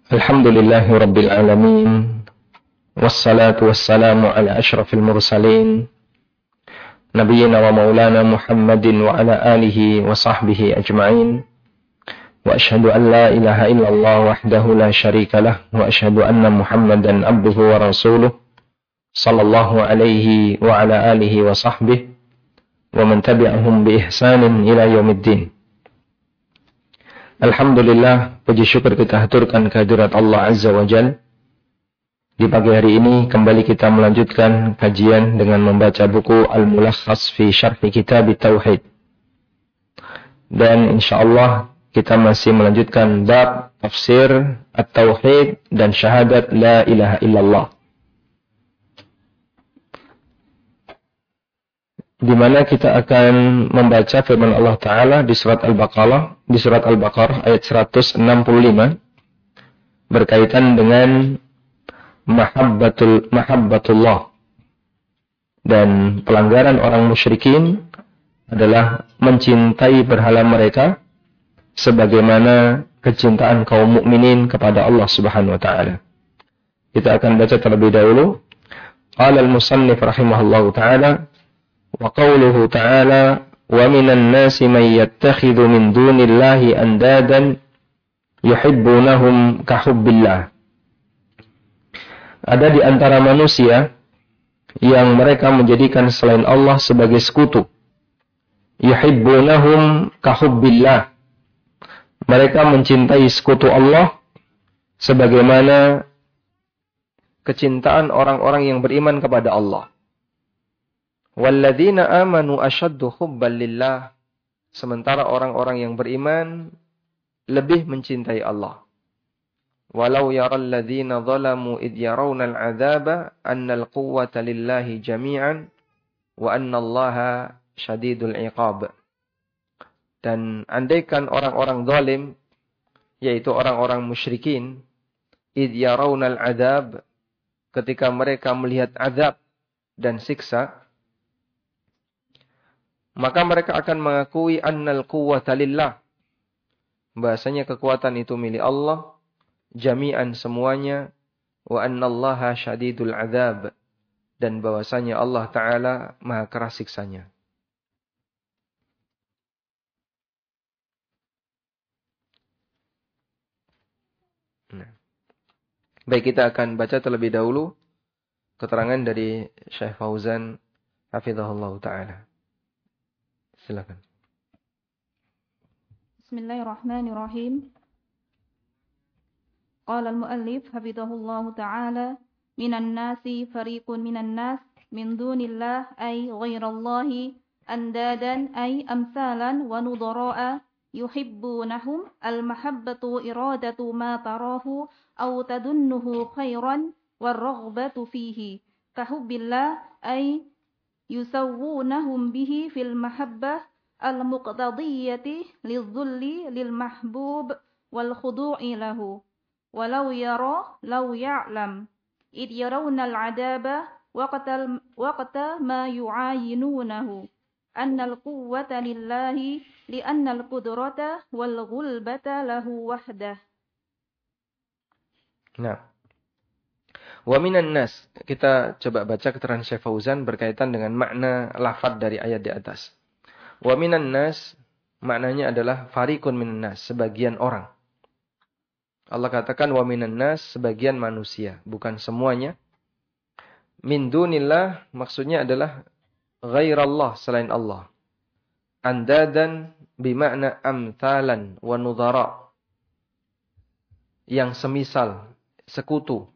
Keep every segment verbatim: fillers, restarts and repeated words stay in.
Alhamdulillahi Rabbil Alamin. Wassalatu wassalamu ala ashrafil mursalin. Nabiyyina wa maulana Muhammadin wa ala alihi wa sahbihi ajma'in. Wa ashhadu an la ilaha illallah wahdahu la syarika lah. Wa ashhadu anna Muhammadan abduhu wa rasuluh. Sallallahu alaihi wa ala alihi wa sahbihi. Wa man tabi'ahum bi ihsanin ila yaumiddin. Alhamdulillah, puji syukur kita haturkan kehadirat Allah Azza wa Jal. Di pagi hari ini kembali kita melanjutkan kajian dengan membaca buku Al-Mulakhas fi Syarhi Kitab Tauhid. Dan insyaallah kita masih melanjutkan bab tafsir At-Tauhid dan syahadat la ilaha illallah. Di mana kita akan membaca firman Allah Ta'ala di surat Al-Baqarah, di surat Al-Baqarah ayat seratus enam puluh lima berkaitan dengan mahabbatul mahabbatullah, dan pelanggaran orang musyrikin adalah mencintai berhala mereka sebagaimana kecintaan kaum mukminin kepada Allah Subhanahu wa taala. Kita akan baca terlebih dahulu. Qala al-musannif rahimahullahu taala wa qawluhu ta'ala wa minan nasi man yattakhidhu min dunillahi andadan yuhibbunahum kahubbillah. Ada di antara manusia yang mereka menjadikan selain Allah sebagai sekutu. Yuhibbunahum kahubbillah. Mereka mencintai sekutu Allah sebagaimana kecintaan orang-orang yang beriman kepada Allah. Walladzina amanu asyaddu hubban lillah. Sementara orang-orang yang beriman lebih mencintai Allah. Walau yaral ladzina zalamu id yarawna al-'adzaba annal quwwata lillahi jami'an wa annallaha syadidul 'iqab. Dan andaikan orang-orang zalim, yaitu orang-orang musyrikin, id yarawna al-'adzab, ketika mereka melihat azab dan siksa, maka mereka akan mengakui annal quwwata lillah, bahasanya kekuatan itu milik Allah, jami'an semuanya, wa annallaha syadidul 'adzab, dan bahwasanya Allah Ta'ala maha keras siksanya. Nah. Baik, kita akan baca terlebih dahulu keterangan dari Syekh Fauzan hafizahullah Ta'ala. Silakan. Bismillahirrahmanirrahim. Qala al-muallif hafizahullahu ta'ala, minan nasi fariqun minan nas min dunillah ay ghairallahi andadan ay amsalan wa nudara'a yuhibbunahum al-mahabbatu iradatu ma tarahu aw tadunnuhu khairan war-raghbatu fihi kahubbillah ay yusawwunahum bihi fil mahabbah al-muqtadiyyati lidh-dhulli lil-mahbub wal-khudu'i lahu walau yara law ya'lam id yarawna al-'adaba waqta waqta ma yu'ayinunahu anna al-quwwata lillahi li'anna al-qudrata wal-ghulbata lahu wahdah. Nah, wa minan nas, kita coba baca keterangan Syekh Fauzan berkaitan dengan makna lafaz dari ayat di atas. Wa minan nas maknanya adalah fariqun minan nas, sebagian orang. Allah katakan wa minan nas, sebagian manusia, bukan semuanya. Min dunillah maksudnya adalah ghairallah, selain Allah. Andadan bimakna amthalan wa nudhara, yang semisal, sekutu.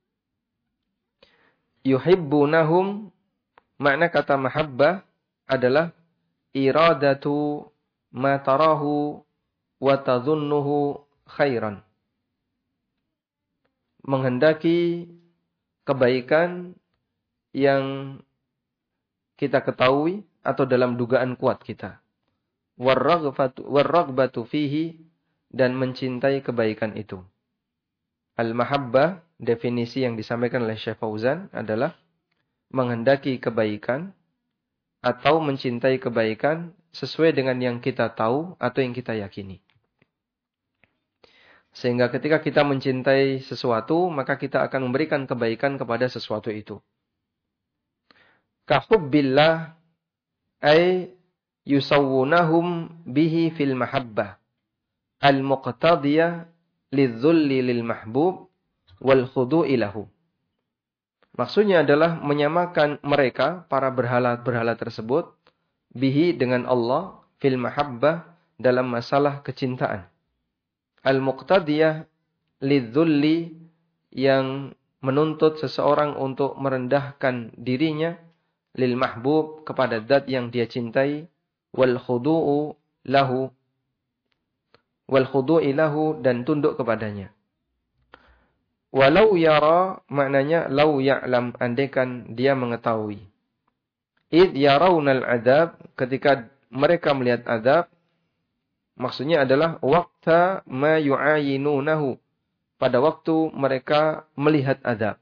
Yuhibbunahum, makna kata mahabbah adalah iradatu ma tarahu wa tadhunnuhu khairan. Menghendaki kebaikan yang kita ketahui atau dalam dugaan kuat kita. Warraghbatu warraghbatu fihi, dan mencintai kebaikan itu. Al-mahabbah, definisi yang disampaikan oleh Syekh Fauzan adalah menghendaki kebaikan atau mencintai kebaikan sesuai dengan yang kita tahu atau yang kita yakini. Sehingga ketika kita mencintai sesuatu, maka kita akan memberikan kebaikan kepada sesuatu itu. Kahubbillah ay yusawwunahum bihi fil mahabbah al-muqtadiyah lidzulli lil mahbub wal khudu'i lahu. Maksudnya adalah menyamakan mereka, para berhala-berhala tersebut, bihi dengan Allah, fil mahabbah, dalam masalah kecintaan. Al-muqtadiyah lidzulli, yang menuntut seseorang untuk merendahkan dirinya, lil mahbub, kepada zat yang dia cintai, wal khudu'u lahu, wal khudu'i lahu, dan tunduk kepadanya. Walau yara, maknanya lau ya'lam, andaikan dia mengetahui. Id yarawnal adab, ketika mereka melihat adab, maksudnya adalah waqta ma yu'ayinunahu, pada waktu mereka melihat adab.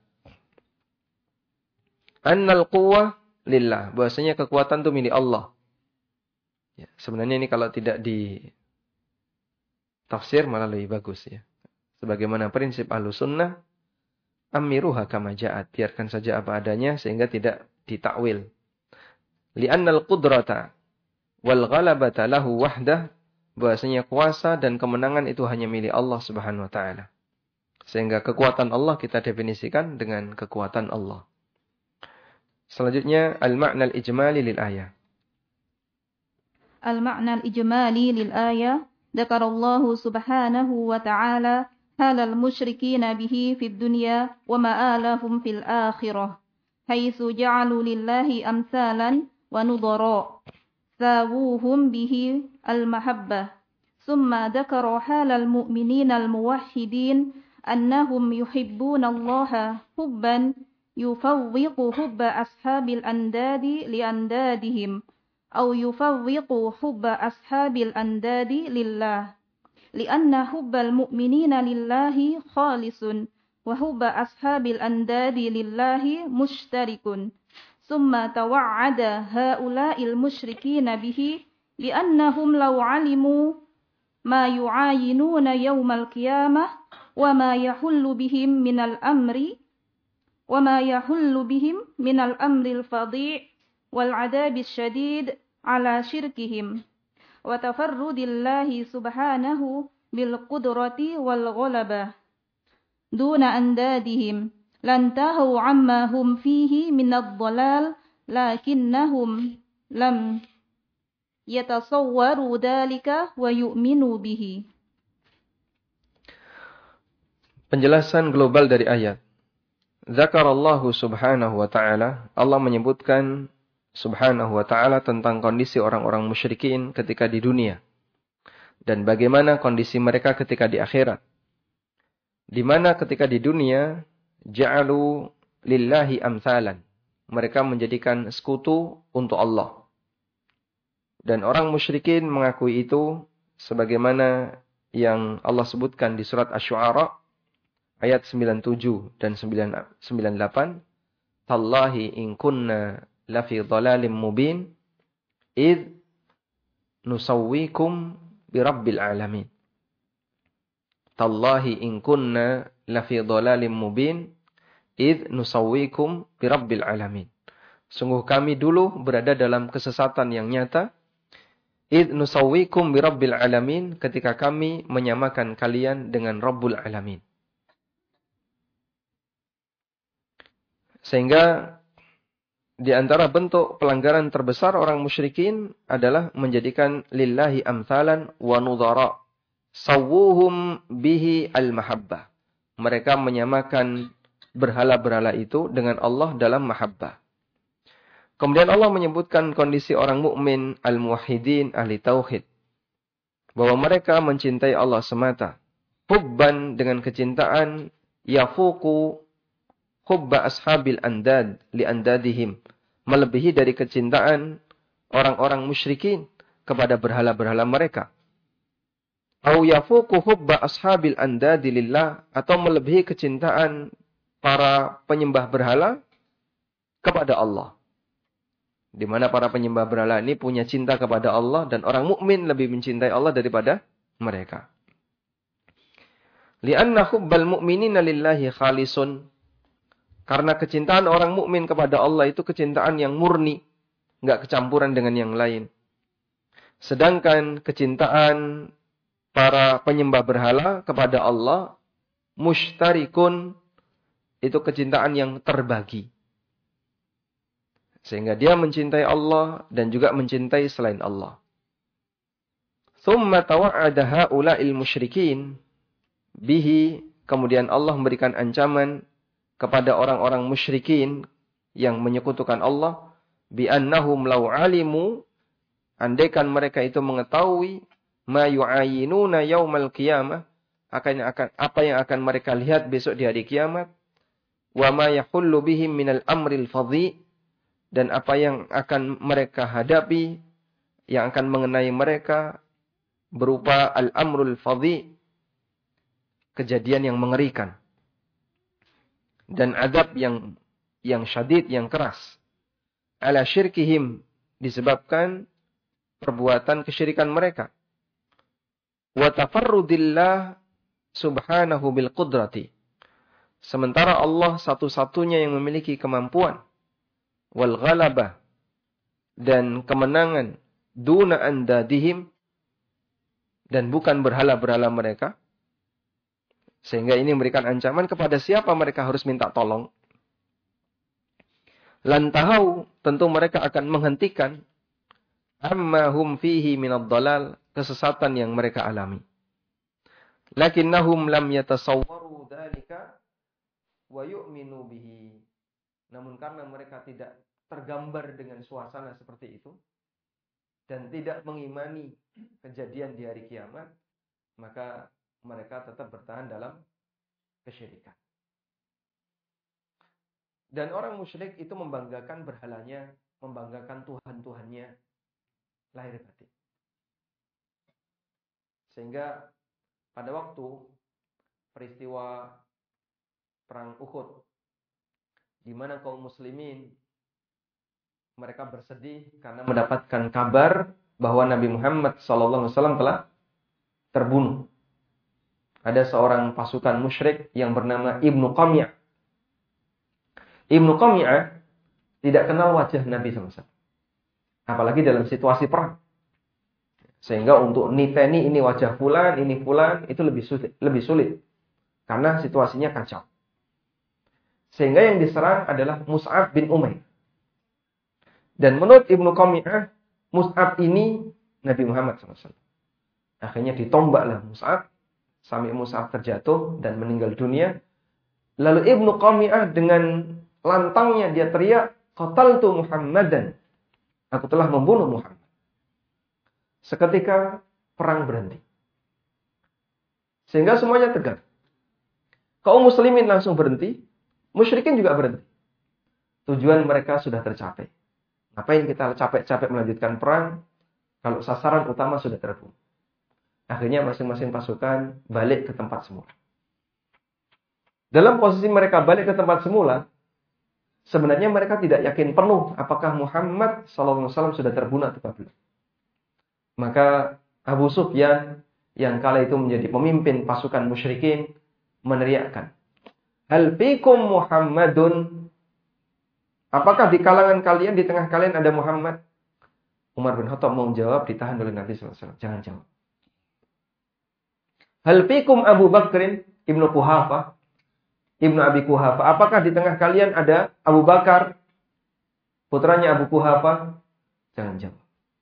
Annal quwwah lillah, bahwasanya kekuatan itu milik Allah. Ya, sebenarnya ini kalau tidak di tafsir malah lebih bagus ya. Sebagaimana prinsip Ahlussunnah, amiruha kama ja'at, biarkan saja apa adanya sehingga tidak ditakwil. Li'annal qudrata wal ghalabata lahu wahdah, bahwasanya kuasa dan kemenangan itu hanya milik Allah Subhanahu wa taala. Sehingga kekuatan Allah kita definisikan dengan kekuatan Allah. Selanjutnya al-ma'na al-ijmali lil ayah. Al-ma'na al-ijmali lil ayah, dzakarallahu subhanahu wa ta'ala halal musyrikin bihi fid dunya wa ma'alahum fil akhirah, haitsu ja'alu lillahi amsalan wa nudara sawuhum bihi al-mahabbah. Summa dzakara halal mu'minin al-muwahhidin annahum yuhibbuna Allah hubban yufawwiqu hubba ashabil andadi li andadihim aw yufawwiqu hubba ashabil andadi lillah, lianna hubbal mu'minina lillahi khalisun wa hubba ashabil andadi lillahi mushtarikun. Summa tawa'ada haula'il musyrikina bihi liannahum law 'alimu ma yu'ayinuna yawmal qiyamah wa ma yahullu bihim minal amri wa ma yahullu bihim minal amril fadhi' wal 'adabis syadid ala syirkihim wa tafarrudillahi subhanahu bil qudrati wal ghalabah duna andadihim lantahu amma hum fihi minad dhalal lakinnahum lam yatasawwaru dhalika wa yu'minu bihi. Penjelasan global dari ayat. Zakarallahu subhanahu wa ta'ala, Allah menyebutkan subhanahu wa ta'ala tentang kondisi orang-orang musyrikin ketika di dunia. Dan bagaimana kondisi mereka ketika di akhirat. Di mana ketika di dunia, ja'alu lillahi amsalan. Mereka menjadikan sekutu untuk Allah. Dan orang musyrikin mengakui itu sebagaimana yang Allah sebutkan di surat Asy-Syu'ara ayat sembilan puluh tujuh dan sembilan puluh delapan. Tallahi in kunna lafi dhalalim mubin id nusawwikum birabbil alamin. Tallahi in kunna lafi dhalalim mubin id nusawwikum birabbil alamin. Sungguh kami dulu berada dalam kesesatan yang nyata. Id nusawwikum birabbil alamin, ketika kami menyamakan kalian dengan Rabbul alamin. Sehingga di antara bentuk pelanggaran terbesar orang musyrikin adalah menjadikan lillahi amsalan wa nudhara sawwuhum bihi al-mahabbah. Mereka menyamakan berhala-berhala itu dengan Allah dalam mahabbah. Kemudian Allah menyebutkan kondisi orang mukmin al-muwahhidin ahli tauhid, bahwa mereka mencintai Allah semata, hubban, dengan kecintaan yafuqu hubba ashabil andad li andadihim, melebihi dari kecintaan orang-orang musyrikin kepada berhala-berhala mereka. Au yafuqu hubba ashabil andadi lillah, atau melebihi kecintaan para penyembah berhala kepada Allah. Di mana para penyembah berhala ini punya cinta kepada Allah, dan orang mukmin lebih mencintai Allah daripada mereka. Li'anna hubbal mu'minina lillahi khalisun. Karena kecintaan orang mukmin kepada Allah itu kecintaan yang murni, enggak kecampuran dengan yang lain. Sedangkan kecintaan para penyembah berhala kepada Allah mushtarikun, itu kecintaan yang terbagi. Sehingga dia mencintai Allah dan juga mencintai selain Allah. Tsumma tawa'ada haula'il musyrikin bihi, kemudian Allah memberikan ancaman kepada orang-orang musyrikin yang menyekutukan Allah, bi annahum law alimu, andaikan mereka itu mengetahui ma yu'ayinuna yaumal qiyamah, akan akan apa yang akan mereka lihat besok di hari kiamat, wa ma yahullu bihim minal amril fadhi, dan apa yang akan mereka hadapi yang akan mengenai mereka berupa al-amrul fadhi, kejadian yang mengerikan dan adab yang yang syadid, yang keras. Ala syirkihim, disebabkan perbuatan kesyirikan mereka. Wa tafarrudillah subhanahu bil qudrati, sementara Allah satu-satunya yang memiliki kemampuan, wal ghalabah, dan kemenangan, duna andadihim, dan bukan berhala-berhala mereka. Sehingga ini memberikan ancaman kepada siapa mereka harus minta tolong. Lantahau, tentu mereka akan menghentikan amma hum fihi minad dalal, kesesatan yang mereka alami. Lakinnahum lam yatasawwaru dzalika wa yu'minu bihi. Namun karena mereka tidak tergambar dengan suasana seperti itu dan tidak mengimani kejadian di hari kiamat, maka mereka tetap bertahan dalam kesyirikan. Dan orang musyrik itu membanggakan berhalanya, membanggakan Tuhan-Tuhannya lahir batin. Sehingga pada waktu peristiwa perang Uhud, di mana kaum muslimin mereka bersedih karena mendapatkan kabar bahwa Nabi Muhammad shallallahu alaihi wasallam telah terbunuh. Ada seorang pasukan musyrik yang bernama Ibnu Qami'ah. Ibnu Qami'ah tidak kenal wajah Nabi shallallahu alaihi wasallam, apalagi dalam situasi perang. Sehingga untuk niteni ini wajah fulan, ini fulan, itu lebih sulit, lebih sulit. Karena situasinya kacau. Sehingga yang diserang adalah Mus'ab bin Umair. Dan menurut Ibnu Qami'ah, Mus'ab ini Nabi Muhammad shallallahu alaihi wasallam. Akhirnya ditombaklah Mus'ab, sampai Mus'ab terjatuh dan meninggal dunia. Lalu Ibnu Qami'ah dengan lantangnya dia teriak, qataltu Muhammadan, aku telah membunuh Muhammad. Seketika perang berhenti. Sehingga semuanya tegar. Kaum muslimin langsung berhenti, musyrikin juga berhenti. Tujuan mereka sudah tercapai. Ngapain kita capek-capek melanjutkan perang kalau sasaran utama sudah terbunuh? Akhirnya masing-masing pasukan balik ke tempat semula. Dalam posisi mereka balik ke tempat semula, sebenarnya mereka tidak yakin penuh apakah Muhammad shallallahu alaihi wasallam sudah terbunuh atau belum. Maka Abu Sufyan yang kala itu menjadi pemimpin pasukan musyrikin meneriakkan, hal fikum Muhammadun, apakah di kalangan kalian, di tengah kalian ada Muhammad? Umar bin Khattab mau jawab, ditahan oleh Nabi shallallahu alaihi wasallam. Jangan jawab. Hal fikum Abu Bakrin Ibnu Quhafah, Ibnu Abi Quhafah, apakah di tengah kalian ada Abu Bakar, putranya Abu Quhafah? Jangan jawab.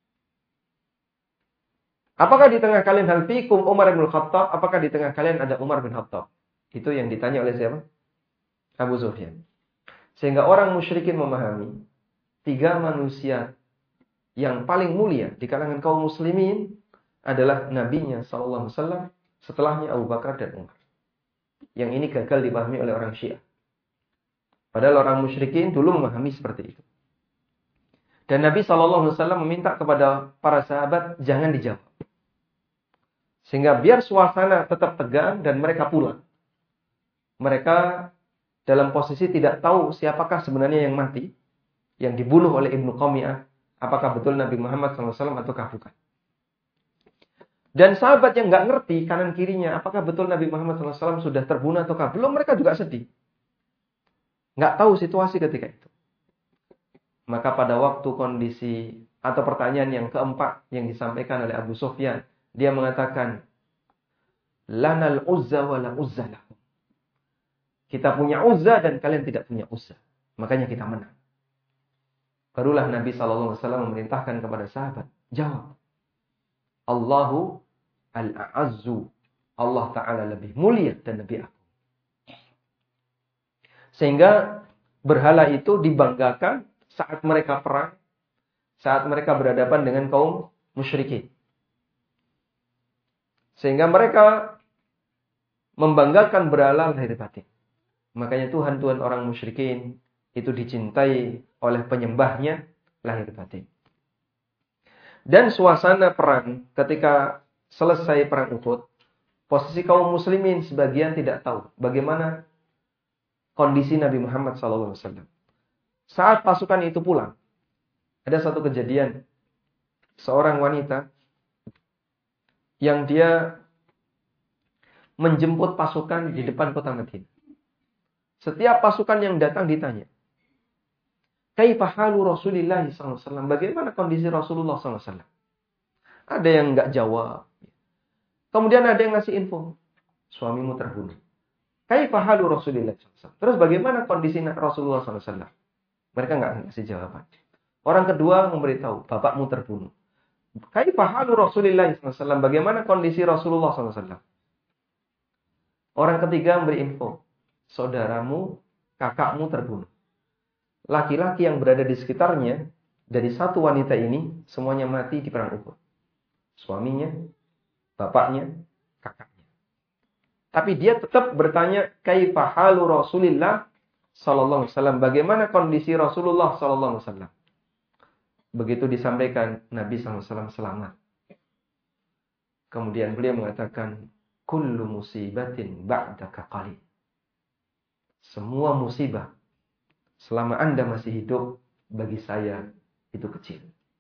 Apakah di tengah kalian hal fikum Umar bin Khattab, apakah di tengah kalian ada Umar bin Khattab? Itu yang ditanya oleh siapa? Abu Sufyan. Sehingga orang musyrikin memahami tiga manusia yang paling mulia di kalangan kaum muslimin adalah nabinya sallallahu alaihi wasallam, setelahnya Abu Bakar dan Umar. Yang ini gagal dipahami oleh orang Syiah. Padahal orang musyrikin dulu memahami seperti itu. Dan Nabi sallallahu alaihi wasallam meminta kepada para sahabat jangan dijawab. Sehingga biar suasana tetap tegang dan mereka pulang. Mereka dalam posisi tidak tahu siapakah sebenarnya yang mati, yang dibunuh oleh Ibnu Qami'ah, apakah betul Nabi Muhammad shallallahu alaihi wasallam ataukah bukan. Dan sahabat yang nggak ngerti kanan kirinya, apakah betul Nabi Muhammad shallallahu alaihi wasallam sudah terbunuh ataukah belum, mereka juga sedih. Nggak tahu situasi ketika itu. Maka pada waktu kondisi atau pertanyaan yang keempat yang disampaikan oleh Abu Sufyan, dia mengatakan, lanal uzza wa la uzza lakum. Kita punya uzza dan kalian tidak punya uzza. Makanya kita menang. Barulah Nabi shallallahu alaihi wasallam memerintahkan kepada sahabat, jawab. Allahu al-a'azzu. Allah Ta'ala lebih mulia dan lebih agung. Sehingga berhala itu dibanggakan saat mereka perang, saat mereka berhadapan dengan kaum musyrikin. Sehingga mereka membanggakan berhala lahir batin. Makanya Tuhan-Tuhan orang musyrikin itu dicintai oleh penyembahnya lahir batin. Dan suasana perang ketika selesai perang Uhud, posisi kaum muslimin sebagian tidak tahu bagaimana kondisi Nabi Muhammad shallallahu alaihi wasallam. Saat pasukan itu pulang, ada satu kejadian. Seorang wanita yang dia menjemput pasukan di depan kota Madinah. Setiap pasukan yang datang ditanya, kaifa halu Rasulillah sallallahu alaihi wasallam? Bagaimana kondisi Rasulullah sallallahu alaihi wasallam? Ada yang enggak jawab. Kemudian ada yang ngasih info, suamimu terbunuh. Kaifa halu Rasulillah sallallahu alaihi wasallam? Terus bagaimana kondisi Rasulullah sallallahu alaihi wasallam? Mereka enggak ngasih jawaban. Orang kedua memberitahu, bapakmu terbunuh. Kaifa halu Rasulillah sallallahu alaihi wasallam? Bagaimana kondisi Rasulullah sallallahu alaihi wasallam? Orang ketiga memberi info, saudaramu, kakakmu terbunuh. Laki-laki yang berada di sekitarnya dari satu wanita ini semuanya mati di perang Uhud. Suaminya, bapaknya, kakaknya. Tapi dia tetap bertanya, kaifa halu Rasulillah sallallahu alaihi wasallam? Bagaimana kondisi Rasulullah sallallahu alaihi wasallam? Begitu disampaikan, Nabi sallallahu alaihi wasallam selamat. Kemudian beliau mengatakan, kullu musibatin ba'daka qalil. Semua musibah selama Anda masih hidup, bagi saya itu kecil.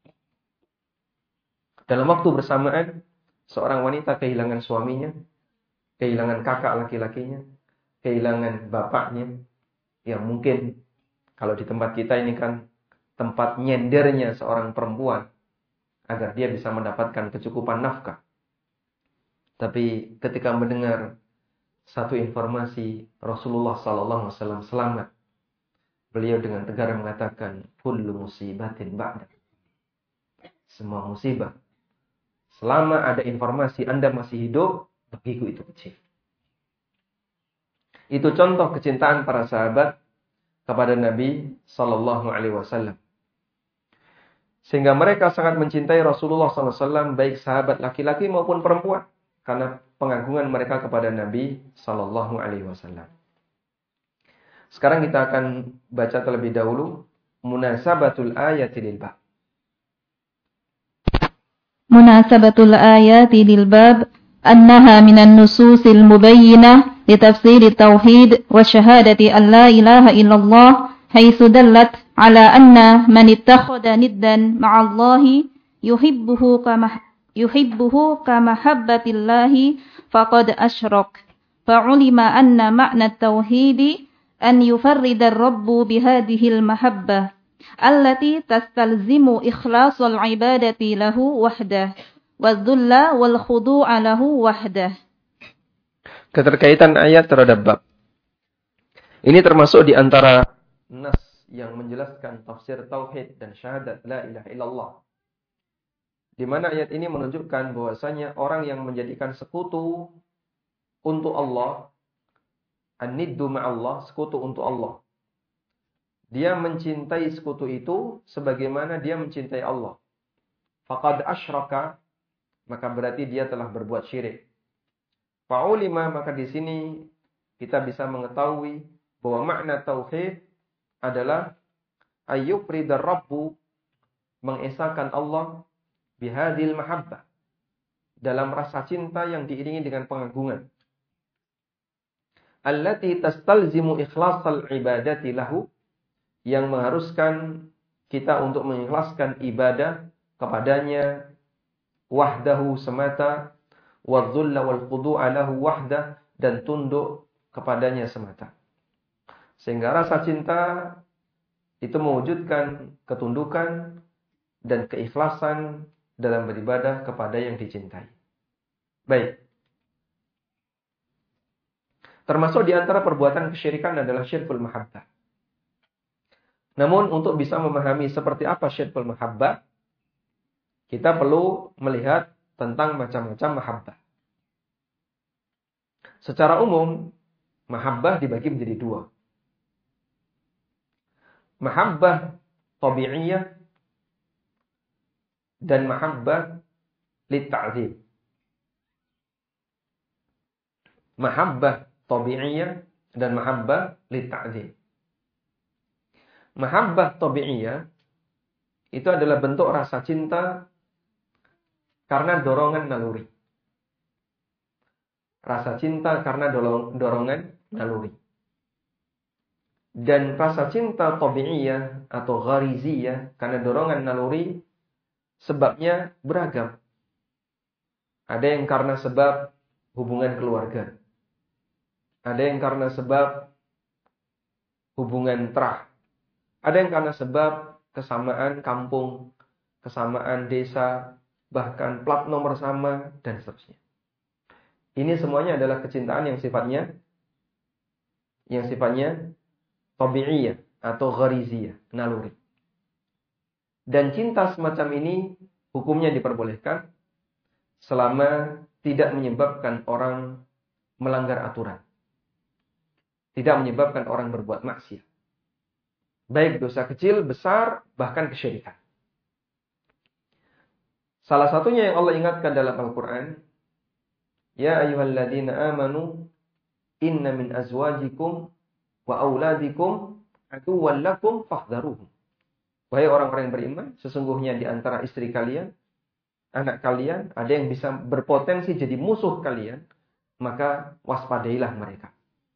Dalam waktu bersamaan, seorang wanita kehilangan suaminya, kehilangan kakak laki-lakinya, kehilangan bapaknya, yang mungkin kalau di tempat kita ini kan tempat nyendernya seorang perempuan, agar dia bisa mendapatkan kecukupan nafkah. Tapi ketika mendengar satu informasi Rasulullah sallallahu alaihi wasallam selamat, beliau dengan tegar mengatakan, kullu musibatin ba'da. Semua musibah, selama ada informasi Anda masih hidup, bagiku itu kecil. Itu contoh kecintaan para sahabat kepada Nabi sallallahu alaihi wasallam. Sehingga mereka sangat mencintai Rasulullah sallallahu alaihi wasallam, baik sahabat laki-laki maupun perempuan, karena pengagungan mereka kepada Nabi sallallahu alaihi wasallam. Sekarang kita akan baca terlebih dahulu munasabatul ayati lil bab. Munasabatul ayati lil bab annaha minan nususil mubayyinah li tafsir tauhid wa syahadati an la ilaha illallah haitsu dallat ala anna man ittakhadha niddan ma'allahi yuhibbuhu kama yuhibbuhu kama habbatillahi faqad asyrak. Fa'ulima anna ma'na tauhidi أن يفرد الرب بهذه المحبة التي تستلزم إخلاص العبادة له وحده والذل والخضوع له وحده. Keterkaitan ayat terhadap bab ini termasuk di antara nas yang menjelaskan tafsir tauhid dan syahadat la ilaha illallah, di mana ayat ini menunjukkan bahwasanya orang yang menjadikan sekutu untuk Allah, an-niddu ma'allah, sekutu untuk Allah, dia mencintai sekutu itu sebagaimana dia mencintai Allah. Faqad asyraka, maka berarti dia telah berbuat syirik. Fa'ulima, maka di sini kita bisa mengetahui bahwa makna tauhid adalah ayyufridar rabbu, mengesahkan Allah, bihadil mahabbah, dalam rasa cinta yang diiringi dengan pengagungan. Allati tastalzimu ikhlasal ibadati lahu, yang mengharuskan kita untuk mengikhlaskan ibadah kepadanya wahdahu semata, wadzulla wal khudu'a lahu wahdah, dan tunduk kepadanya semata. Sehingga rasa cinta itu mewujudkan ketundukan dan keikhlasan dalam beribadah kepada yang dicintai. Baik. Termasuk di antara perbuatan kesyirikan adalah syirkul mahabbah. Namun untuk bisa memahami seperti apa syirkul mahabbah, kita perlu melihat tentang macam-macam mahabbah. Secara umum, mahabbah dibagi menjadi dua. Mahabbah tabi'iyah dan mahabbah litta'zim. Mahabbah tabi'iyah dan mahabbah litta'zim. Mahabbah tabi'iyah itu adalah bentuk rasa cinta karena dorongan naluri. Rasa cinta karena dorongan naluri. Dan rasa cinta tabi'iyah atau ghariziyah karena dorongan naluri sebabnya beragam. Ada yang karena sebab hubungan keluarga. Ada yang karena sebab hubungan terah. Ada yang karena sebab kesamaan kampung, kesamaan desa, bahkan plat nomor sama, dan seterusnya. Ini semuanya adalah kecintaan yang sifatnya yang sifatnya tabi'iyah atau ghariziyah, naluri. Dan cinta semacam ini hukumnya diperbolehkan selama tidak menyebabkan orang melanggar aturan. Tidak menyebabkan orang berbuat maksiat. Baik dosa kecil, besar, bahkan kesyirikan. Salah satunya yang Allah ingatkan dalam Al-Quran, ya ayyuhalladzina amanu inna min azwajikum wa auladikum aduwwan lakum fahdharuhum. Wahai orang-orang yang beriman, sesungguhnya di antara istri kalian, anak kalian, ada yang bisa berpotensi jadi musuh kalian, maka waspadailah mereka.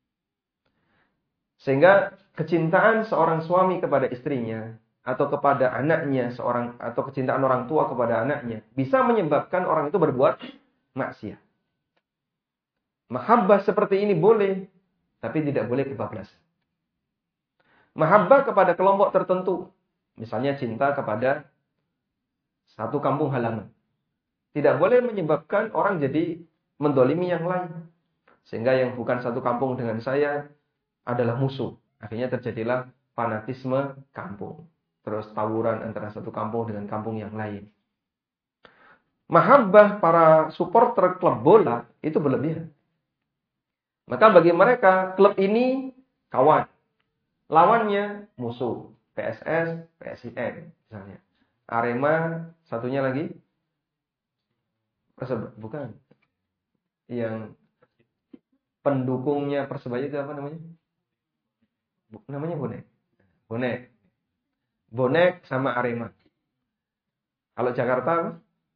Sehingga kecintaan seorang suami kepada istrinya atau kepada anaknya seorang atau kecintaan orang tua kepada anaknya bisa menyebabkan orang itu berbuat maksiat. Mahabbah seperti ini boleh, tapi tidak boleh kebablasan. Mahabbah kepada kelompok tertentu, misalnya cinta kepada satu kampung halaman, tidak boleh menyebabkan orang jadi mendolimi yang lain. Sehingga yang bukan satu kampung dengan saya adalah musuh. Akhirnya terjadilah fanatisme kampung. Terus tawuran antara satu kampung dengan kampung yang lain. Mahabbah para supporter klub bola itu berlebihan. Maka bagi mereka klub ini kawan. Lawannya musuh. P S S, P S I M misalnya. Arema, satunya lagi Persebaya, bukan. Yang pendukungnya Persebaya itu apa namanya? Namanya bonek. Bonek. Bonek sama Arema. Kalau Jakarta apa?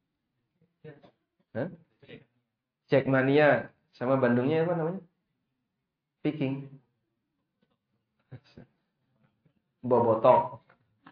Hah? Jackmania sama Bandungnya apa namanya? Viking. Bobotok.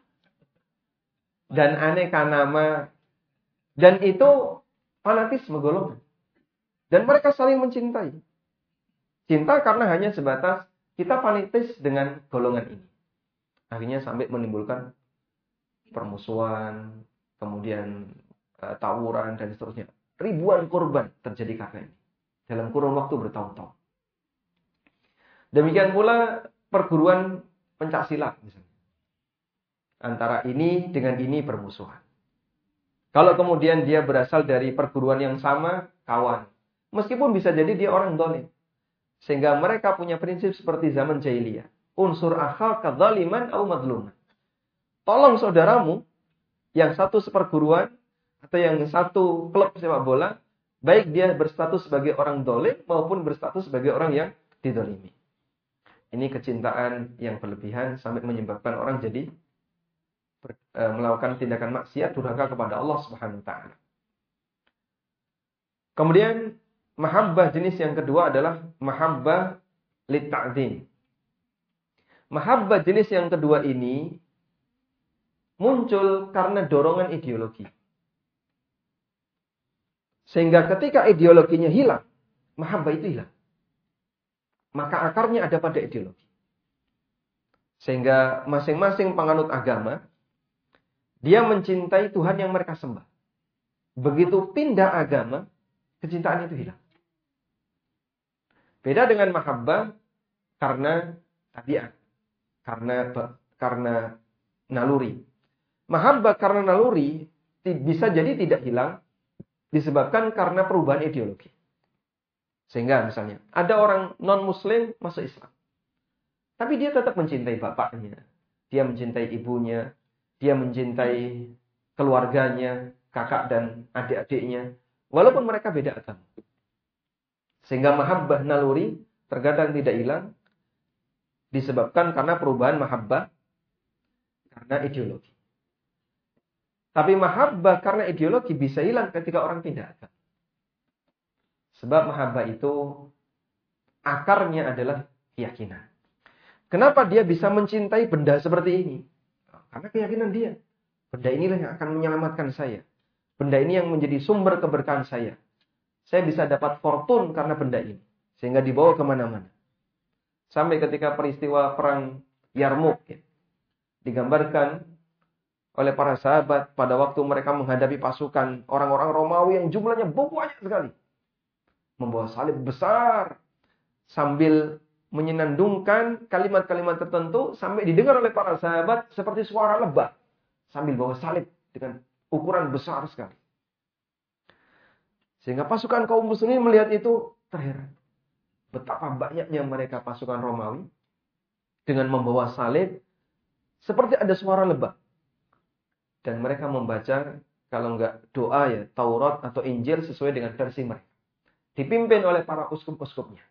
Dan aneka nama. Dan itu fanatisme golongan. Dan mereka saling mencintai. Cinta karena hanya sebatas kita fanatis dengan golongan ini. Akhirnya sampai menimbulkan permusuhan, kemudian uh, tawuran, dan seterusnya. Ribuan korban terjadi karena ini. Dalam kurun waktu bertahun-tahun. Demikian pula perguruan pencaksilat misalnya. Antara ini dengan ini permusuhan. Kalau kemudian dia berasal dari perguruan yang sama, kawan. Meskipun bisa jadi dia orang dolim. Sehingga mereka punya prinsip seperti zaman jahiliyah. Unsur akhaka dzaliman au madluman. Tolong saudaramu yang satu seperguruan atau yang satu klub sepak bola, baik dia berstatus sebagai orang dolim maupun berstatus sebagai orang yang didolimi. Ini kecintaan yang berlebihan sampai menyebabkan orang jadi ber, e, melakukan tindakan maksiat durhaka kepada Allah Subhanahu wa taala. Kemudian mahabbah jenis yang kedua adalah mahabbah litta'zim. Mahabbah jenis yang kedua ini muncul karena dorongan ideologi. Sehingga ketika ideologinya hilang, mahabbah itu hilang. Maka akarnya ada pada ideologi. Sehingga masing-masing penganut agama, dia mencintai Tuhan yang mereka sembah. Begitu pindah agama, kecintaan itu hilang. Beda dengan mahabbah karena tabiat, karena karena naluri. Mahabbah karena naluri bisa jadi tidak hilang disebabkan karena perubahan ideologi. Sehingga misalnya ada orang non-muslim masuk Islam. Tapi dia tetap mencintai bapaknya, dia mencintai ibunya, dia mencintai keluarganya, kakak dan adik-adiknya, walaupun mereka beda agama. Sehingga mahabbah naluri terkadang tidak hilang disebabkan karena perubahan mahabbah karena ideologi. Tapi mahabbah karena ideologi bisa hilang ketika orang pindah agama. Sebab mahabbah itu akarnya adalah keyakinan. Kenapa dia bisa mencintai benda seperti ini? Karena keyakinan dia. Benda inilah yang akan menyelamatkan saya. Benda ini yang menjadi sumber keberkahan saya. Saya bisa dapat fortune karena benda ini. Sehingga dibawa kemana-mana. Sampai ketika peristiwa perang Yarmuk. Ya, digambarkan oleh para sahabat pada waktu mereka menghadapi pasukan orang-orang Romawi yang jumlahnya banyak sekali. Membawa salib besar. Sambil menyenandungkan kalimat-kalimat tertentu. Sampai didengar oleh para sahabat seperti suara lebah. Sambil bawa salib dengan ukuran besar sekali. Sehingga pasukan kaum muslimin melihat itu terheran. Betapa banyaknya mereka pasukan Romawi. Dengan membawa salib. Seperti ada suara lebah. Dan mereka membaca, kalau enggak doa ya, Taurat atau Injil sesuai dengan versi mereka. Dipimpin oleh para uskup-uskupnya.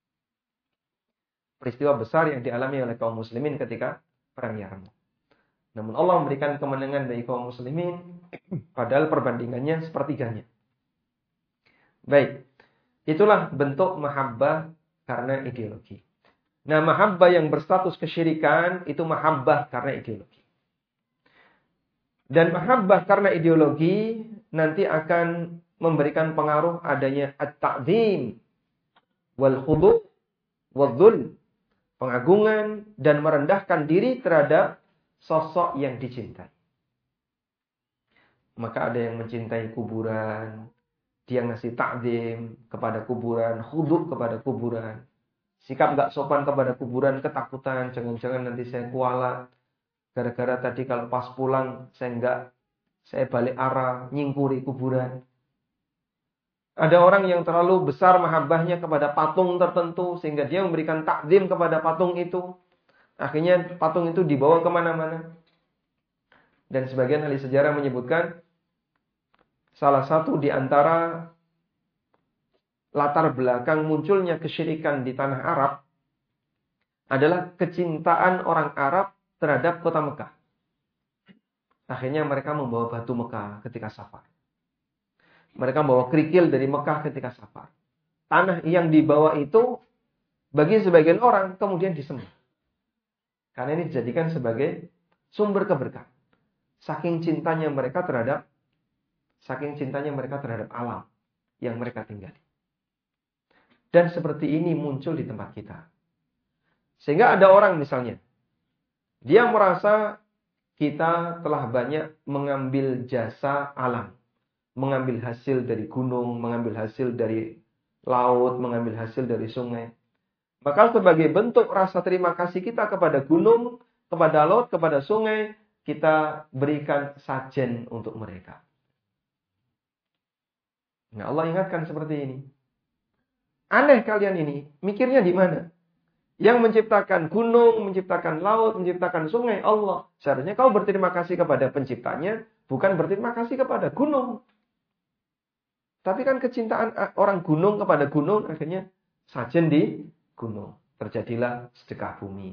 Peristiwa besar yang dialami oleh kaum muslimin ketika perang Yarmuk. Namun Allah memberikan kemenangan bagi kaum muslimin, padahal perbandingannya sepertiganya. Baik, itulah bentuk mahabbah karena ideologi. Nah, mahabbah yang berstatus kesyirikan itu mahabbah karena ideologi. Dan mahabbah karena ideologi nanti akan memberikan pengaruh adanya at-ta'zim wal khudu' wal dhul, pengagungan dan merendahkan diri terhadap sosok yang dicintai. Maka ada yang mencintai kuburan, dia ngasih ta'zim kepada kuburan, khudu' kepada kuburan. Sikap enggak sopan kepada kuburan, ketakutan, jangan-jangan nanti saya kualat. Gara-gara tadi kalau pas pulang, saya enggak, saya balik arah, nyingkuri kuburan. Ada orang yang terlalu besar mahabbahnya kepada patung tertentu, sehingga dia memberikan takzim kepada patung itu. Akhirnya patung itu dibawa kemana-mana. Dan sebagian ahli sejarah menyebutkan, salah satu di antara latar belakang munculnya kesyirikan di tanah Arab adalah kecintaan orang Arab terhadap kota Mekah. Akhirnya mereka membawa batu Mekah ketika safar. Mereka membawa kerikil dari Mekah ketika safar. Tanah yang dibawa itu bagi sebagian orang kemudian disembah. Karena ini dijadikan sebagai sumber keberkahan. Saking cintanya mereka terhadap saking cintanya mereka terhadap alam yang mereka tinggali. Dan seperti ini muncul di tempat kita. Sehingga ada orang misalnya, dia merasa kita telah banyak mengambil jasa alam. Mengambil hasil dari gunung, mengambil hasil dari laut, mengambil hasil dari sungai. Maka sebagai bentuk rasa terima kasih kita kepada gunung, kepada laut, kepada sungai, kita berikan sajen untuk mereka. Nah, Allah ingatkan seperti ini. Aneh kalian ini, mikirnya di mana? Yang menciptakan gunung, menciptakan laut, menciptakan sungai, Allah. Seharusnya kau berterima kasih kepada penciptanya, bukan berterima kasih kepada gunung. Tapi kan kecintaan orang gunung kepada gunung, akhirnya sajen di gunung. Terjadilah sedekah bumi.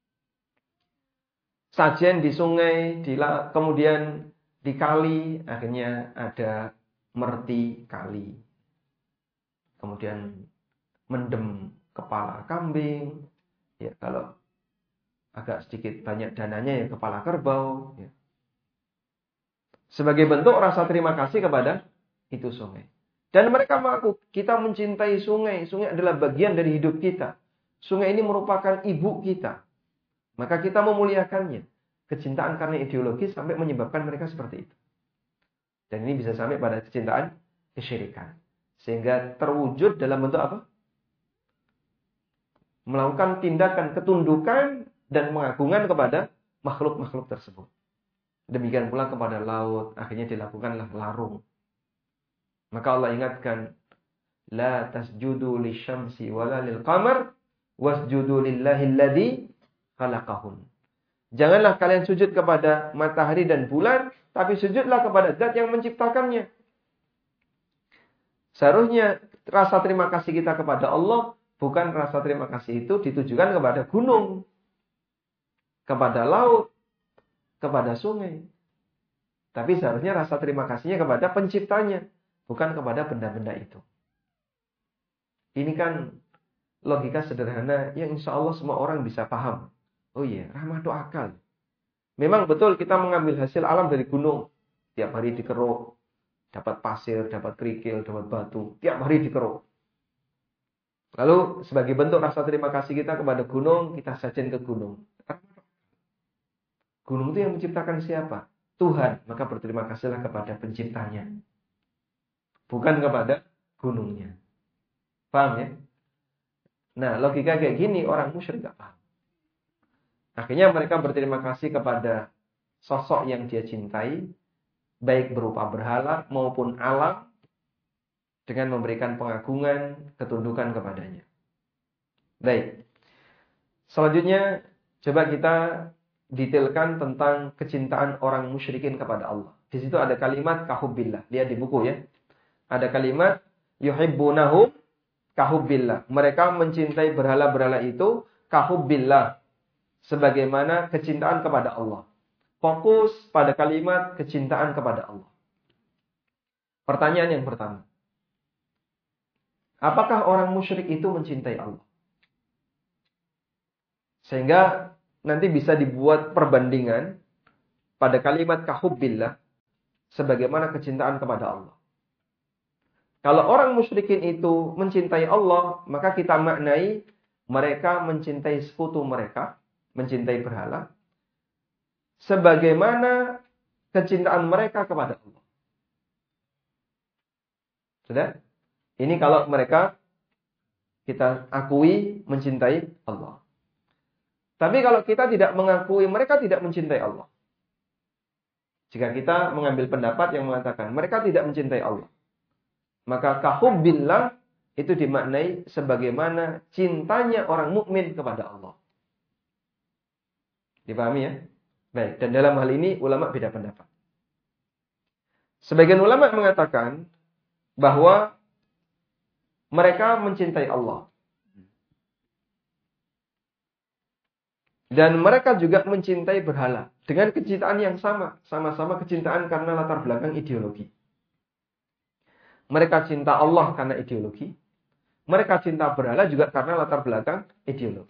Sajen di sungai, di la, kemudian di kali, akhirnya ada merti kali. Kemudian mendem kepala kambing. Ya, kalau agak sedikit banyak dananya ya kepala kerbau. Ya. Sebagai bentuk rasa terima kasih kepada itu sungai. Dan mereka mengaku, kita mencintai sungai. Sungai adalah bagian dari hidup kita. Sungai ini merupakan ibu kita. Maka kita memuliakannya. Kecintaan karena ideologi sampai menyebabkan mereka seperti itu. Dan ini bisa sampai pada kecintaan kesyirikan. Sehingga terwujud dalam bentuk apa? Melakukan tindakan ketundukan dan pengagungan kepada makhluk-makhluk tersebut. Demikian pula kepada laut. Akhirnya dilakukanlah larung. Maka Allah ingatkan, La tasjudu lisyamsi wala lilqamar, wasjudu lillahi alladhi khalaqahun. Janganlah kalian sujud kepada matahari dan bulan, tapi sujudlah kepada zat yang menciptakannya. Seharusnya rasa terima kasih kita kepada Allah, bukan rasa terima kasih itu ditujukan kepada gunung, kepada laut, kepada sungai. Tapi seharusnya rasa terima kasihnya kepada penciptanya, bukan kepada benda-benda itu. Ini kan logika sederhana yang insya Allah semua orang bisa paham. Oh iya, rahmatu akal. Memang betul kita mengambil hasil alam dari gunung. Tiap hari dikeruk. Dapat pasir, dapat kerikil, dapat batu. Tiap hari dikeruk. Lalu sebagai bentuk rasa terima kasih kita kepada gunung, kita sajikan ke gunung. Gunung itu yang menciptakan siapa? Tuhan. Maka berterima kasihlah kepada penciptanya. Bukan kepada gunungnya. Paham ya? Nah, logika kayak gini orang musyrik gak paham. Akhirnya mereka berterima kasih kepada sosok yang dia cintai, baik berupa berhala maupun alam, dengan memberikan pengagungan, ketundukan kepadanya. Baik. Selanjutnya, coba kita detailkan tentang kecintaan orang musyrikin kepada Allah. Di situ ada kalimat kahubbillah. Lihat di buku ya. Ada kalimat yuhibbunahum kahubbillah. Mereka mencintai berhala-berhala itu kahubbillah. Sebagaimana kecintaan kepada Allah. Fokus pada kalimat kecintaan kepada Allah. Pertanyaan yang pertama. Apakah orang musyrik itu mencintai Allah? Sehingga nanti bisa dibuat perbandingan pada kalimat kahubbillah sebagaimana kecintaan kepada Allah. Kalau orang musyrikin itu mencintai Allah, maka kita maknai mereka mencintai sekutu mereka, mencintai berhala, sebagaimana kecintaan mereka kepada Allah. Sudah? Ini kalau mereka kita akui mencintai Allah. Tapi kalau kita tidak mengakui mereka tidak mencintai Allah. Jika kita mengambil pendapat yang mengatakan mereka tidak mencintai Allah, maka kahubbillah itu dimaknai sebagaimana cintanya orang mukmin kepada Allah. Dipahami ya? Baik, dan dalam hal ini ulama beda pendapat. Sebagian ulama mengatakan bahwa mereka mencintai Allah. Dan mereka juga mencintai berhala. Dengan kecintaan yang sama. Sama-sama kecintaan karena latar belakang ideologi. Mereka cinta Allah karena ideologi. Mereka cinta berhala juga karena latar belakang ideologi.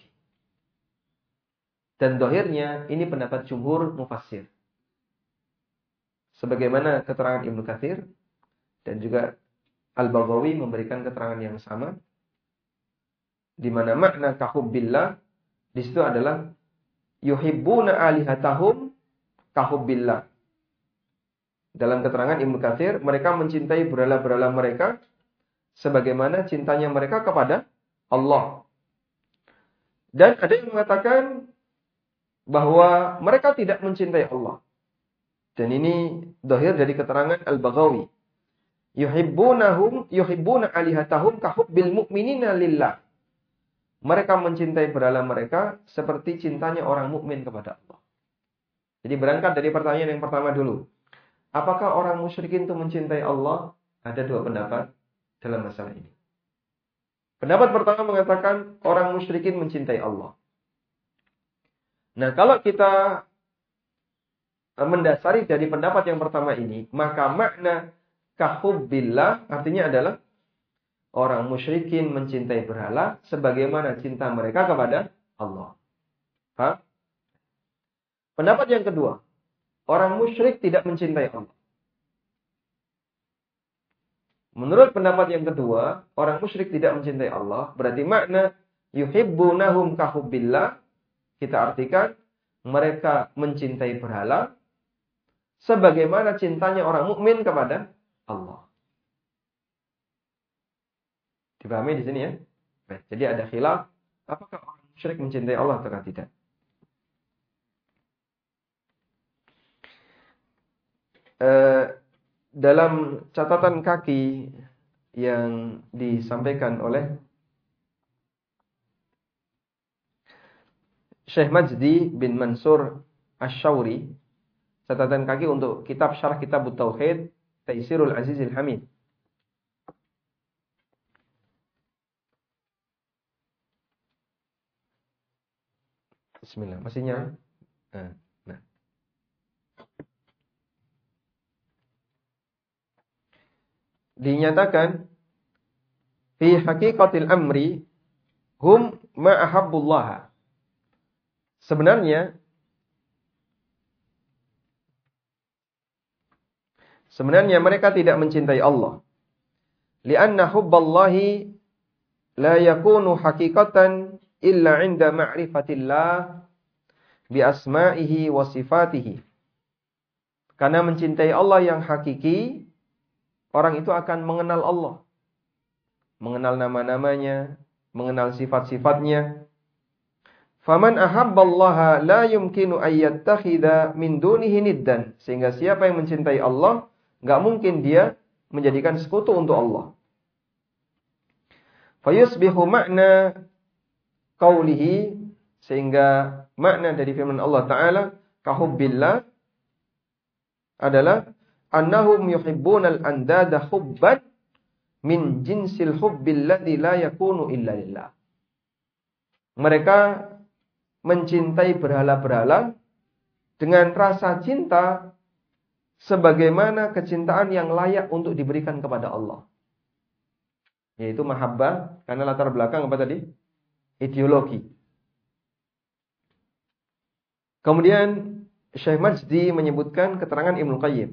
Dan dohirnya ini pendapat jumhur mufassir. Sebagaimana keterangan Ibnu Katsir dan juga Al-Baghawi memberikan keterangan yang sama. Di mana makna kahubbillah di situ adalah yuhibbuna alihatahum kahubbillah. Dalam keterangan Ibnu Katsir, mereka mencintai berhala-berhala mereka sebagaimana cintanya mereka kepada Allah. Dan ada yang mengatakan bahwa mereka tidak mencintai Allah. Dan ini zahir dari keterangan Al-Baghawi. Yuhibbunahum yuhibbuna alihatahum kahubbil mu'minina lillah. Mereka mencintai berhala mereka seperti cintanya orang mukmin kepada Allah. Jadi berangkat dari pertanyaan yang pertama dulu. Apakah orang musyrikin itu mencintai Allah? Ada dua pendapat dalam masalah ini. Pendapat pertama mengatakan orang musyrikin mencintai Allah. Nah, kalau kita mendasari dari pendapat yang pertama ini, maka makna kahubbillah artinya adalah orang musyrikin mencintai berhala sebagaimana cinta mereka kepada Allah. Paham? Pendapat yang kedua, orang musyrik tidak mencintai Allah. Menurut pendapat yang kedua, orang musyrik tidak mencintai Allah, berarti makna yuhibbunahum kahubbillah, kita artikan mereka mencintai berhala sebagaimana cintanya orang mukmin kepada Allah. Dipahami di sini ya? Baik, jadi ada khilaf, apakah orang musyrik mencintai Allah atau tidak? Eh, dalam catatan kaki yang disampaikan oleh Syekh Majdi bin Mansur Asy-Syauri, catatan kaki untuk kitab Syarah Kitab Tauhid Taisirul Azizil Hamid. Bismillah, masih nyala? Nah. nah. Dinyatakan fi haqiqatil amri hum ma ahabbullaha. Sebenarnya sebenarnya mereka tidak mencintai Allah. Lianna hubballahi la yakunu haqiqatan illa 'inda ma'rifatillah bi asma'ihi wa sifatihi. Karena mencintai Allah yang hakiki, orang itu akan mengenal Allah. Mengenal nama-namanya, mengenal sifat-sifatnya. Faman ahabballaha la yumkinu ayyattakhidha min dunihi niddan. Sehingga siapa yang mencintai Allah, enggak mungkin dia menjadikan sekutu untuk Allah. Fayusbihu makna qawlihi, sehingga makna dari firman Allah Ta'ala kahubbillah adalah annahum yuhibbunal andada hubban min jinsil hubbil ladzi la yakunu illa lillah. Mereka mencintai berhala-berhala dengan rasa cinta sebagaimana kecintaan yang layak untuk diberikan kepada Allah. Yaitu mahabbah, karena latar belakang apa tadi? Ideologi. Kemudian Syekh Majdi menyebutkan keterangan Ibnu Qayyim.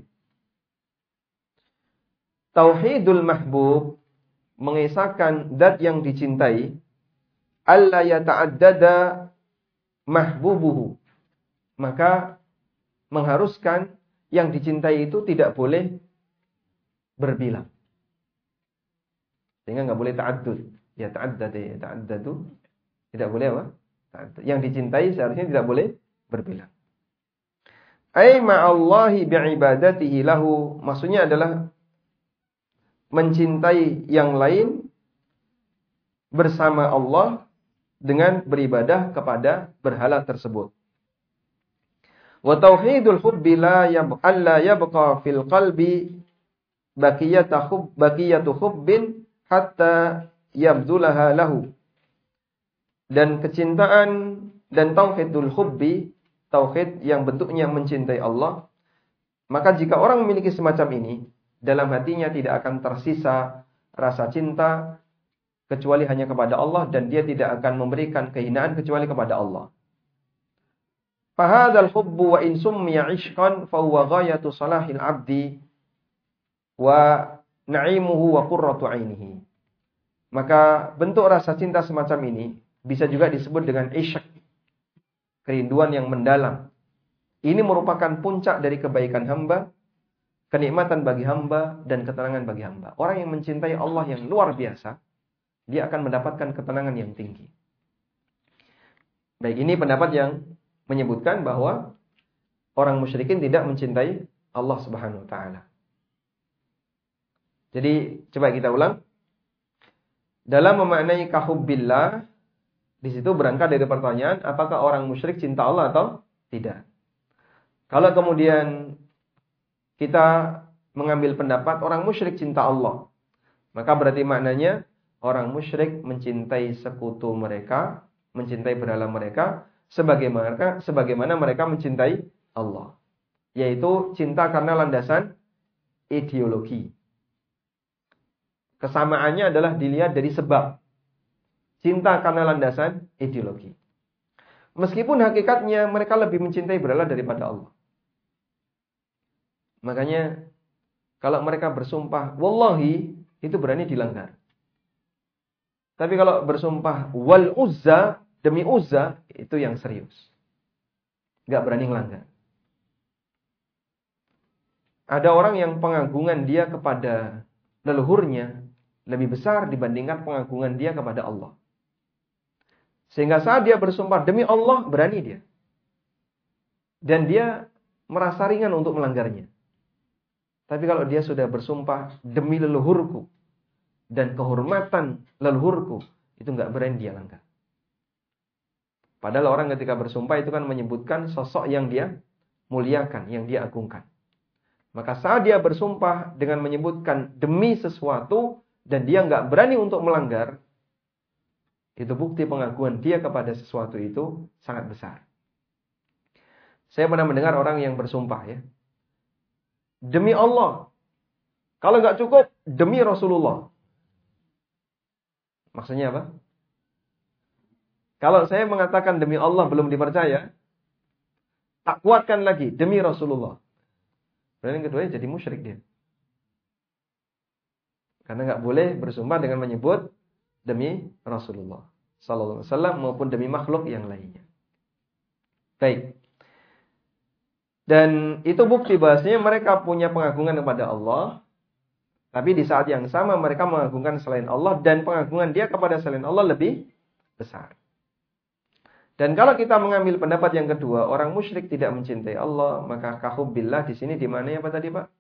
Tauhidul mahbub mengisahkan zat yang dicintai, alla yata'addada mahbubuhu. Maka mengharuskan yang dicintai itu tidak boleh berbilang. Sehingga enggak boleh ta'addud. Ya ta'addad ya ta'addadu. Tidak boleh apa? Ta'addud. Yang dicintai seharusnya tidak boleh berbilang. Ai ma'allahi bi'ibadatihi lahu. Maksudnya adalah mencintai yang lain bersama Allah dengan beribadah kepada berhala tersebut. Wa tauhidul hubbi la yabqa yabqa fil qalbi baqiyatu hubb baqiyatu hubbin hatta yabdulaha lahu. Dan kecintaan dan tauhidul hubbi, tauhid yang bentuknya mencintai Allah, maka jika orang memiliki semacam ini, dalam hatinya tidak akan tersisa rasa cinta kecuali hanya kepada Allah, dan dia tidak akan memberikan kehinaan kecuali kepada Allah. Fahadzal hubbu wa in summiya 'ishqan fa huwa ghayatu salahil 'abdi wa na'imuhu wa qurratu 'ainihi. Maka bentuk rasa cinta semacam ini bisa juga disebut dengan ishq, kerinduan yang mendalam. Ini merupakan puncak dari kebaikan hamba, kenikmatan bagi hamba, dan ketenangan bagi hamba. Orang yang mencintai Allah yang luar biasa, dia akan mendapatkan ketenangan yang tinggi. Baik, ini pendapat yang menyebutkan bahwa orang musyrikin tidak mencintai Allah Subhanahu wa taala. Jadi, coba kita ulang. Dalam memaknai kahubbillah, di situ berangkat dari pertanyaan, apakah orang musyrik cinta Allah atau tidak? Kalau kemudian kita mengambil pendapat orang musyrik cinta Allah, maka berarti maknanya orang musyrik mencintai sekutu mereka, mencintai berhala mereka, sebagaimana sebagaimana mereka mencintai Allah, yaitu cinta karena landasan ideologi. Kesamaannya adalah dilihat dari sebab. Cinta karena landasan ideologi. Meskipun hakikatnya mereka lebih mencintai berhala daripada Allah. Makanya kalau mereka bersumpah, wallahi, itu berani dilanggar. Tapi kalau bersumpah wal Uzza, demi Uzza, itu yang serius. Enggak berani melanggar. Ada orang yang pengagungan dia kepada leluhurnya lebih besar dibandingkan pengagungan dia kepada Allah. Sehingga saat dia bersumpah demi Allah, berani dia. Dan dia merasa ringan untuk melanggarnya. Tapi kalau dia sudah bersumpah demi leluhurku dan kehormatan leluhurku, itu enggak berani dia langgar. Padahal orang ketika bersumpah itu kan menyebutkan sosok yang dia muliakan, yang dia agungkan. Maka saat dia bersumpah dengan menyebutkan demi sesuatu dan dia enggak berani untuk melanggar, itu bukti pengakuan dia kepada sesuatu itu sangat besar. Saya pernah mendengar orang yang bersumpah ya. Demi Allah. Kalau enggak cukup, demi Rasulullah. Maksudnya apa? Kalau saya mengatakan demi Allah belum dipercaya, tak kuatkan lagi demi Rasulullah. Dan yang kedua jadi musyrik dia. Karena enggak boleh bersumpah dengan menyebut demi Rasulullah sallallahu alaihi wasallam maupun demi makhluk yang lainnya. Baik. Dan itu bukti bahasanya mereka punya pengagungan kepada Allah. Tapi di saat yang sama mereka mengagungkan selain Allah. Dan pengagungan dia kepada selain Allah lebih besar. Dan kalau kita mengambil pendapat yang kedua, orang musyrik tidak mencintai Allah, maka kahubbillah di sini di mana ya Pak tadi Pak?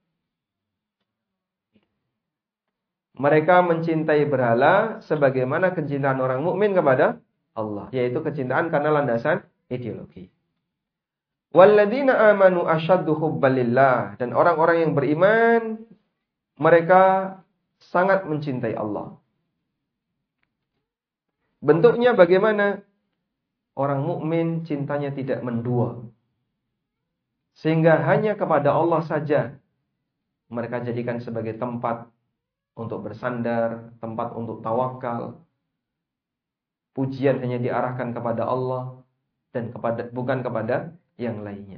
Mereka mencintai berhala sebagaimana kecintaan orang mukmin kepada Allah, yaitu kecintaan karena landasan ideologi. Walladzina amanu asyaddu hubbalillah, dan orang-orang yang beriman mereka sangat mencintai Allah. Bentuknya bagaimana? Orang mukmin cintanya tidak mendua. Sehingga hanya kepada Allah saja mereka jadikan sebagai tempat untuk bersandar, tempat untuk tawakal. Pujian hanya diarahkan kepada Allah dan kepada bukan kepada yang lainnya.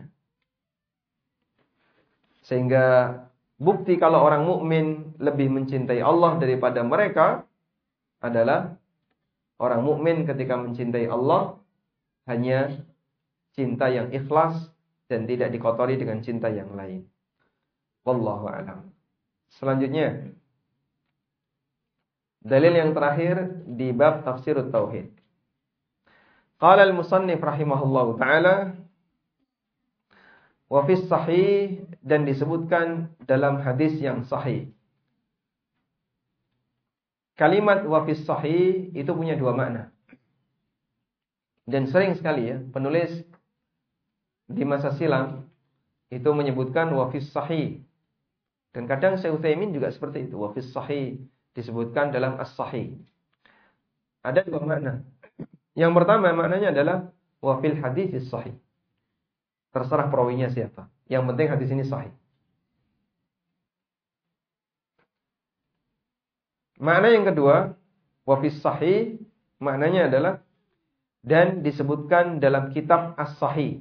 Sehingga bukti kalau orang mukmin lebih mencintai Allah daripada mereka adalah orang mukmin ketika mencintai Allah hanya cinta yang ikhlas dan tidak dikotori dengan cinta yang lain. Wallahu a'lam. Selanjutnya, dalil yang terakhir di bab tafsirut tauhid. Qala al-musannif rahimahullahu taala wa fis sahih, dan disebutkan dalam hadis yang sahih. Kalimat wa fis sahih itu punya dua makna. Dan sering sekali ya penulis di masa silam itu menyebutkan wa fis sahih. Dan kadang Syekh Utsaimin juga seperti itu, wa fis sahih disebutkan dalam as-sahih. Ada dua makna. Yang pertama maknanya adalah wa fil haditsis sahih. Terserah perawinya siapa. Yang penting hadis ini sahih. Makna yang kedua, wa fis sahih, maknanya adalah dan disebutkan dalam kitab As-Sahih.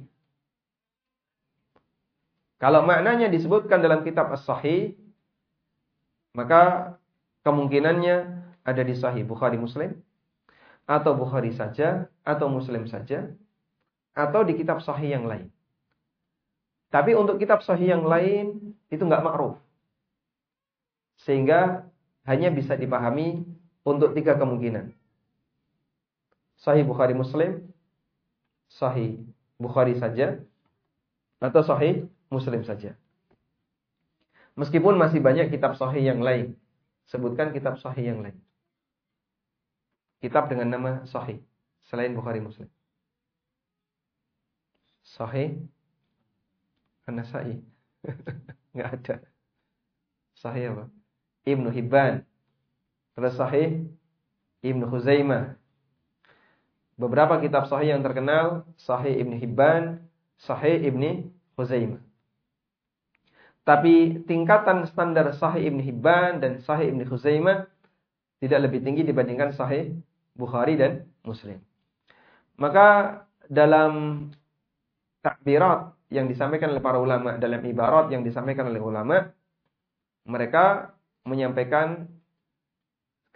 Kalau maknanya disebutkan dalam kitab As-Sahih, maka kemungkinannya ada di Sahih Bukhari Muslim, atau Bukhari saja, atau Muslim saja, atau di kitab Sahih yang lain. Tapi untuk kitab Sahih yang lain, itu enggak ma'ruf. Sehingga hanya bisa dipahami untuk tiga kemungkinan. Sahih Bukhari Muslim, Sahih Bukhari saja, atau Sahih Muslim saja. Meskipun masih banyak kitab Sahih yang lain. Sebutkan kitab Sahih yang lain. Kitab dengan nama Sahih selain Bukhari Muslim. Sahih An-Nasa'i. Enggak ada. Sahih apa? Ibnu Hibban. Terus Sahih Ibnu Khuzaimah. Beberapa kitab Sahih yang terkenal, Sahih Ibnu Hibban, Sahih Ibnu Khuzaimah. Tapi tingkatan standar Sahih Ibnu Hibban dan Sahih Ibnu Khuzaimah tidak lebih tinggi dibandingkan Sahih Bukhari dan Muslim. Maka dalam takbirat yang disampaikan oleh para ulama, dalam ibarat yang disampaikan oleh ulama, mereka menyampaikan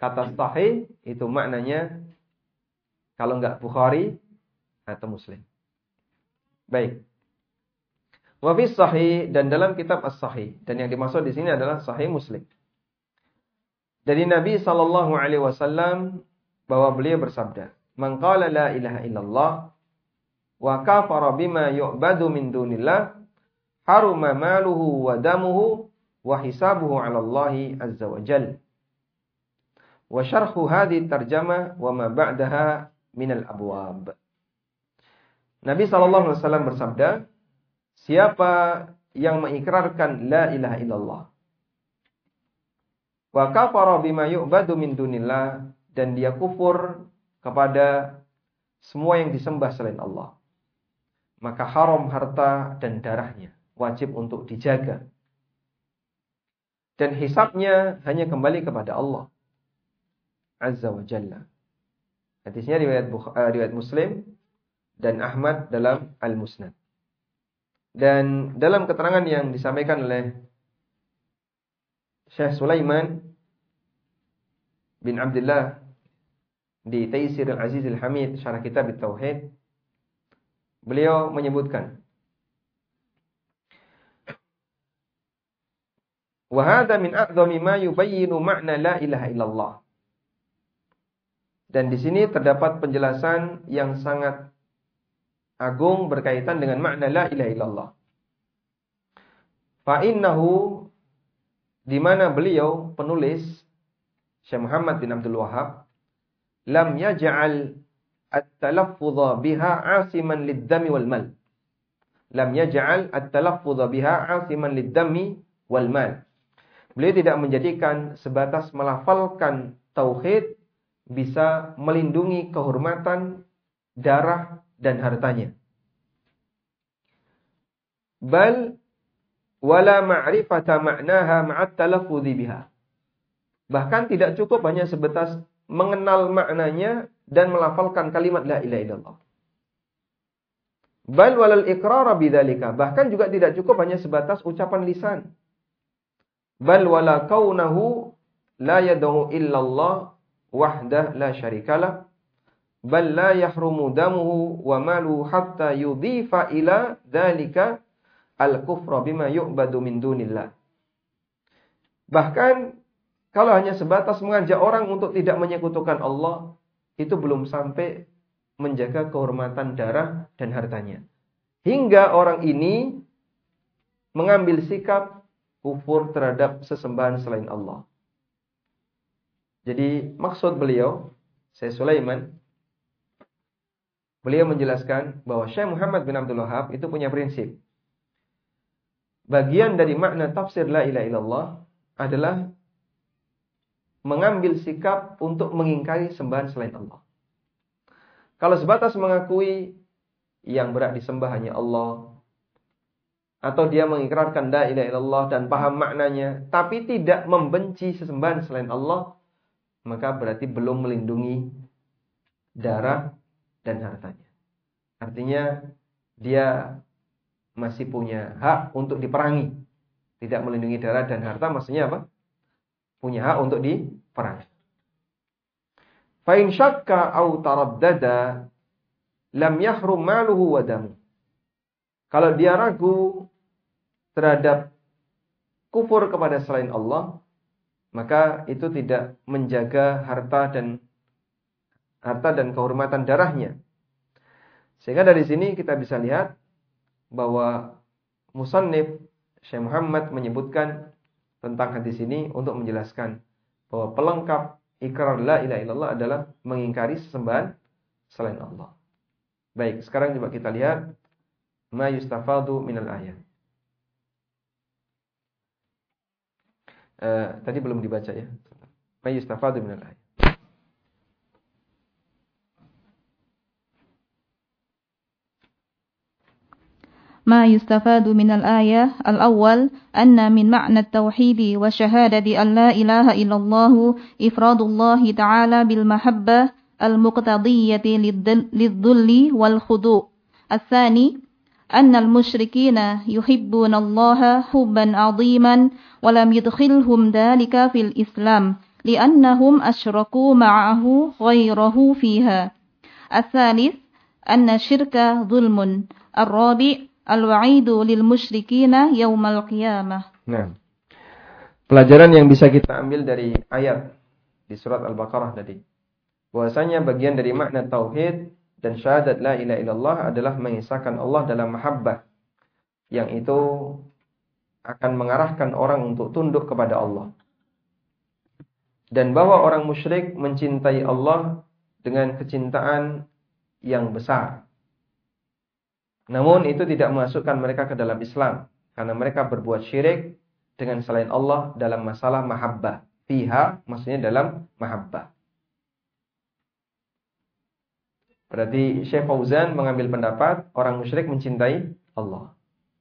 Kata sahih itu maknanya kalau enggak Bukhari atau Muslim. Baik. Wa fi sahih, dan dalam kitab as-sahih, dan yang dimaksud di sini adalah sahih Muslim. Dari Nabi sallallahu alaihi wasallam bahwa beliau bersabda, "Man qala la ilaha illallah wa kafara bima yu'badu min dunillah, haruma maluhu wa damuhu wa hisabuhu 'ala Allah azza wa jalla." Wa syarhu hadhihi tarjamah wa ma ba'daha min al-abwab. Nabi sallallahu alaihi wasallam bersabda, siapa yang mengikrarkan la ilaha illallah wa kafara bima yu'badu min dunillah, dan dia kufur kepada semua yang disembah selain Allah, maka haram harta dan darahnya, wajib untuk dijaga. Dan hisabnya hanya kembali kepada Allah azza wa jalla. Hadisnya riwayat uh, riwayat Muslim dan Ahmad dalam Al-Musnad. Dan dalam keterangan yang disampaikan oleh Syekh Sulaiman bin Abdullah di Taisir Al-Aziz Al-Hamid Syarah Kitab At-Tauhid, beliau menyebutkan, wa hadha min a'dhami ma yubayyinu ma'na la ilaha illallah. Dan di sini terdapat penjelasan yang sangat agung berkaitan dengan makna la ilaha illallah. Fa innahu, di mana beliau penulis Syekh Muhammad bin Abdul Wahhab lam yaj'al at-talaffuz biha 'asiman lid-dami wal mal. Lam yaj'al at-talaffuz biha 'asiman lid-dami wal mal. Beliau tidak menjadikan sebatas melafalkan tauhid bisa melindungi kehormatan, darah dan hartanya. Bal wala ma'rifata ma'naha ma'at talaffudhi biha. Bahkan tidak cukup hanya sebatas mengenal maknanya dan melafalkan kalimat la ilaha illallah. Bal walal iqrara bidzalika. Bahkan juga tidak cukup hanya sebatas ucapan lisan. Bal wala kaunahu la yad'u illallah wahdah la syarikalah. Bal la yahrumu damuhu wa maluhu hatta yudhifa ila dzalika al-kufra bima yu'badu min dunillah. Bahkan kalau hanya sebatas mengajak orang untuk tidak menyekutukan Allah, itu belum sampai menjaga kehormatan darah dan hartanya. Hingga orang ini mengambil sikap kufur terhadap sesembahan selain Allah. Jadi maksud beliau, Syekh Sulaiman, beliau menjelaskan bahwa Syekh Muhammad bin Abdul Wahhab itu punya prinsip. Bagian dari makna tafsir la ilaha illallah adalah mengambil sikap untuk mengingkari sembahan selain Allah. Kalau sebatas mengakui yang berhak disembah hanya Allah, atau dia mengikrarkan la ilaha illallah dan paham maknanya, tapi tidak membenci sesembahan selain Allah, maka berarti belum melindungi darah dan hartanya. Artinya dia masih punya hak untuk diperangi. Tidak melindungi darah dan harta maksudnya apa? Punya hak untuk diperangi. Fa in syakka aw taraddada lam yahrum maluhu wa damu. Kalau dia ragu terhadap kufur kepada selain Allah, maka itu tidak menjaga harta dan harta dan kehormatan darahnya. Sehingga dari sini kita bisa lihat bahwa musannif Syekh Muhammad menyebutkan tentang hadis ini untuk menjelaskan bahwa pelengkap ikrar la ilaha illallah adalah mengingkari sesembahan selain Allah. Baik, sekarang coba kita lihat ma yustafadu minal ayat. Uh, tadi belum dibaca ya. Ma yustafadu minal ayat. ما يستفاد من الآية الأول أن من معنى التوحيد وشهادة أن لا إله إلا الله إفراد الله تعالى بالمحبة المقتضية للذل والخضوع. الثاني أن المشركين يحبون الله حبا عظيما ولم يدخلهم ذلك في الإسلام لأنهم أشركوا معه غيره فيها. الثالث أن الشرك ظلم. الرابع الوعيد للمشركين يوم القيامة. Nah, pelajaran yang bisa kita ambil dari ayat di surat Al-Baqarah tadi, bahwasanya bagian dari makna tauhid dan syahadat la ilaha illallah adalah mengisahkan Allah dalam mahabbah, yang itu akan mengarahkan orang untuk tunduk kepada Allah. Dan bahwa orang musyrik mencintai Allah dengan kecintaan yang besar. Namun itu tidak memasukkan mereka ke dalam Islam, karena mereka berbuat syirik dengan selain Allah dalam masalah mahabbah. Fiha maksudnya dalam mahabbah. Berarti Syekh Fauzan mengambil pendapat orang musyrik mencintai Allah.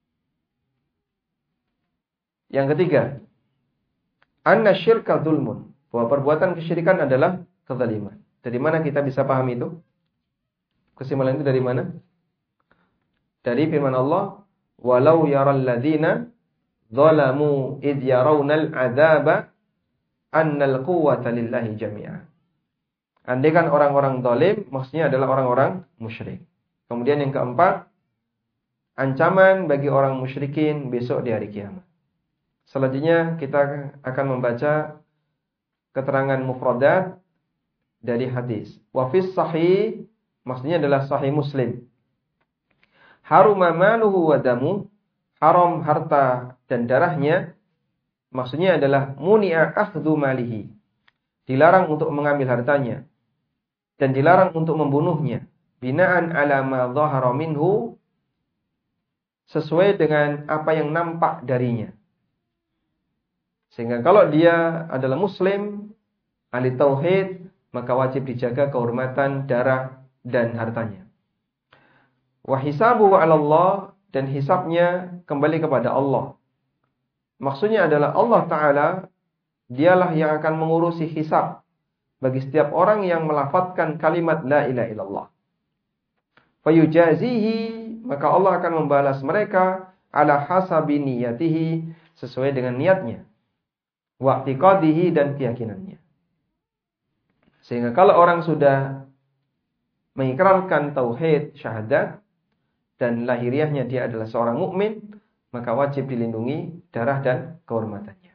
Yang ketiga, anna syirka dzulmun, bahwa perbuatan kesyirikan adalah kezaliman. Dari mana kita bisa paham itu? Kesimpulan itu dari mana? Dari firman Allah, walau yaral ladzina zalamu id yarawnal adzaba annal quwwata lillahi jami'a. Andaikan orang-orang zalim, maksudnya adalah orang-orang musyrik. Kemudian yang keempat, ancaman bagi orang musyrikin besok di hari kiamat. Selanjutnya kita akan membaca keterangan mufradat dari hadis. Wa fis sahih, maksudnya adalah sahih Muslim. Haruma maluhu wa damu, haram harta dan darahnya, maksudnya adalah muni'a akhdhu malihi, dilarang untuk mengambil hartanya dan dilarang untuk membunuhnya, binaan ala ma dhahara minhu, sesuai dengan apa yang nampak darinya. Sehingga kalau dia adalah muslim, ahli tauhid, maka wajib dijaga kehormatan darah dan hartanya. Wa hisabuhu 'ala Allah, dan hisabnya kembali kepada Allah. Maksudnya adalah Allah Ta'ala, dialah yang akan mengurusi hisab bagi setiap orang yang melafadzkan kalimat la ilaha illallah. Fayujazihi, maka Allah akan membalas mereka ala hasabi niyatihi, sesuai dengan niatnya, wa i'tiqadihi, dan keyakinannya. Sehingga kalau orang sudah mengikrarkan tauhid syahadat dan lahiriahnya dia adalah seorang mukmin, maka wajib dilindungi darah dan kehormatannya.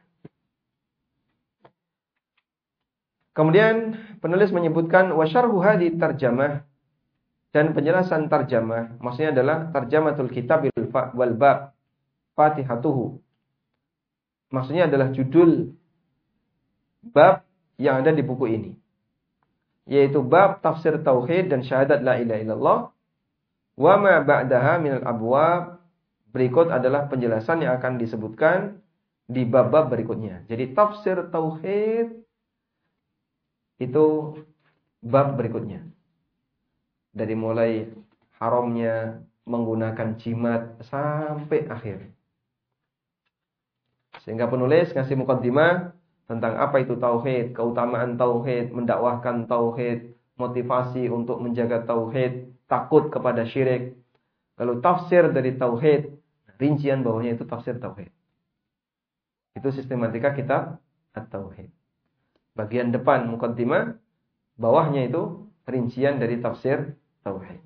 Kemudian penulis menyebutkan wa syarhu hadhi tarjamah, dan penjelasan tarjamah maksudnya adalah tarjamatul kitab wal bab fatihatuhu. Maksudnya adalah judul bab yang ada di buku ini, yaitu bab tafsir tauhid dan syahadat la ilaha illallah. Wa ma ba'daha minal abwab, berikut adalah penjelasan yang akan disebutkan di bab-bab berikutnya. Jadi tafsir tauhid itu bab berikutnya. Dari mulai haramnya menggunakan jimat sampai akhir. Sehingga penulis ngasih muqaddimah tentang apa itu tauhid, keutamaan tauhid, mendakwahkan tauhid, motivasi untuk menjaga tauhid, takut kepada syirik. Lalu tafsir dari tauhid, rincian bawahnya itu tafsir tauhid. Itu sistematika kitab at-tauhid. Bagian depan muqaddimah, bawahnya itu rincian dari tafsir tauhid.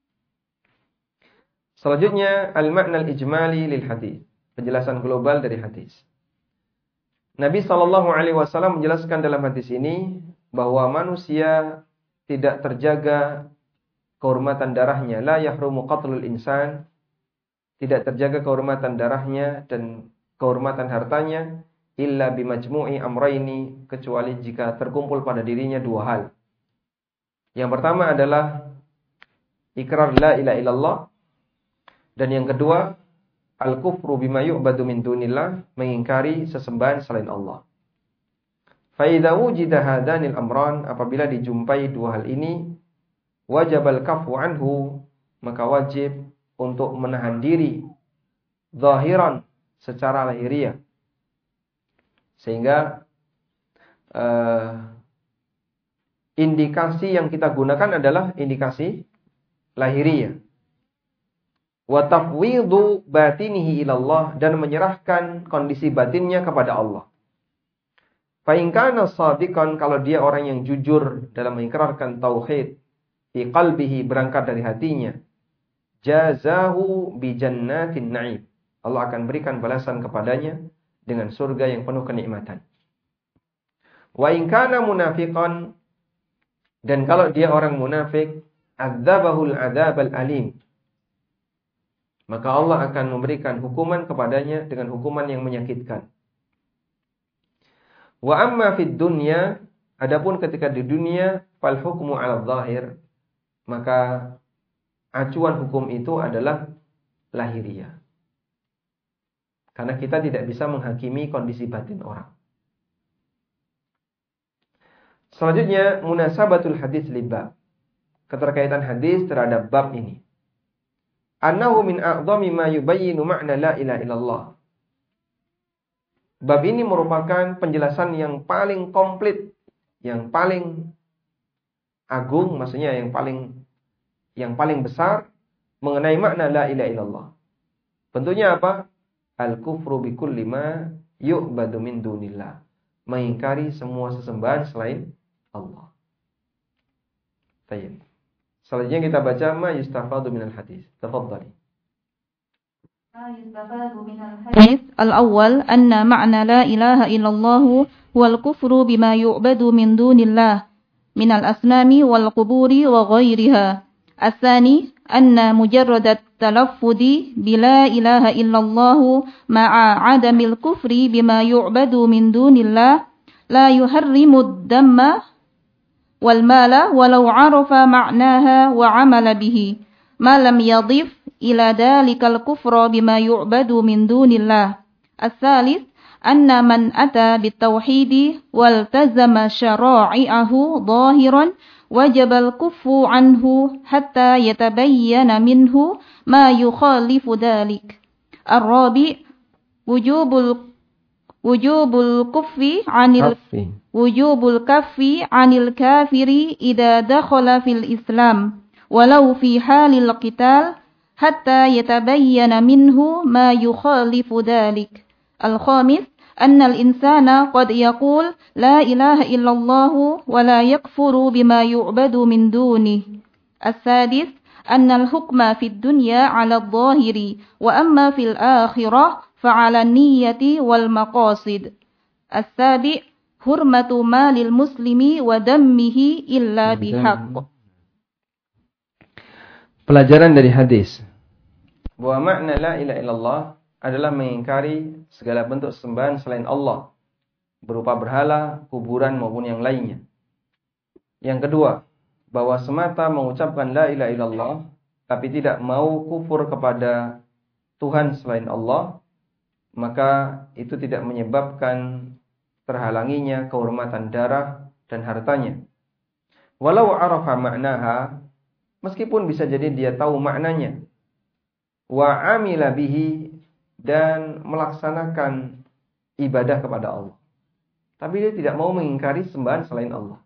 Selanjutnya al-ma'na al-ijmali lil hadis, penjelasan global dari hadis. Nabi sallallahu alaihi wasallam menjelaskan dalam hadis ini bahwa manusia tidak terjaga kehormatan darahnya, la yahrumu qatlul insan, tidak terjaga kehormatan darahnya dan kehormatan hartanya, illa bimajmu'i amrayni, kecuali jika terkumpul pada dirinya dua hal. Yang pertama adalah ikrar la ilaha illallah, dan yang kedua al-kufru bima yu'badu min dunillah, mengingkari sesembahan selain Allah. Fa idza wujida hadanil amran, apabila dijumpai dua hal ini, wajibal kafu anhu, maka wajib untuk menahan diri zahiran, secara lahiriah. Sehingga uh, indikasi yang kita gunakan adalah indikasi lahiriah. Wa tafwidhu batinihi ilallah, dan menyerahkan kondisi batinnya kepada Allah. Fa in kana shadiqan, kalau dia orang yang jujur dalam mengikrarkan tauhid, fi qalbihi, berangkat dari hatinya, jazahu bi jannatin na'im, Allah akan berikan balasan kepadanya dengan surga yang penuh kenikmatan. Wa in kana munafiqan, dan kalau dia orang munafik, adzabahul adzabal alim, maka Allah akan memberikan hukuman kepadanya dengan hukuman yang menyakitkan. Wa amma fid dunya, adapun ketika di dunia, fal hukmu 'ala dzahir, maka acuan hukum itu adalah lahiriah. Karena kita tidak bisa menghakimi kondisi batin orang. Selanjutnya, munasabatul hadis libab, keterkaitan hadis terhadap bab ini. Annahu min a'dhami ma yubayyinu ma'na la ilaha illallah. Bab ini merupakan penjelasan yang paling komplit, yang paling agung, maksudnya yang paling yang paling besar mengenai makna la ilaha illallah. Bentuknya apa? Al-kufru bi kulli ma yu'badu min dunillah. Mengingkari semua sesembahan selain Allah. Baik. Selanjutnya kita baca ma yustafadu minal hadis. Tafadhali. ما يستفاد من الحديث الأول أن معنى لا إله إلا الله هو الكفر بما يعبد من دون الله من الأصنام والقبور وغيرها. الثاني أن مجرد التلفظ بلا إله إلا الله مع عدم الكفر بما يعبد من دون الله لا يحرم الدم والمال ولو عرف معناها وعمل به ما لم يضف إلى ذلك الكفر بما يعبد من دون الله. الثالث أن من أتى بالتوحيد والتزم شرائعه ظاهرا وجب الكف عنه حتى يتبين منه ما يخالف ذلك. الرابع وجوب وجوب الكف عن وجوب الكف عن الكافر إذا دخل في الإسلام ولو في حال القتال حتى يتبين منه ما يخالف ذلك. الخامس أن الإنسان قد يقول لا إله إلا الله ولا يكفر بما يعبد من دونه. السادس أن الحكم في الدنيا على الظاهر وأما في الآخرة فعلى النية والمقاصد. السابع حرمة مال المسلم ودمه إلا بحق. Pelajaran dari hadis bahwa makna la ilaha illallah adalah mengingkari segala bentuk sembahan selain Allah, berupa berhala, kuburan maupun yang lainnya. Yang kedua, bahwa semata mengucapkan la ilaha illallah tapi tidak mau kufur kepada Tuhan selain Allah, maka itu tidak menyebabkan terhalanginya kehormatan darah dan hartanya. Walau arafa ma'naha, meskipun bisa jadi dia tahu maknanya, wa amila bihi, dan melaksanakan ibadah kepada Allah, tapi dia tidak mau mengingkari sembahan selain Allah.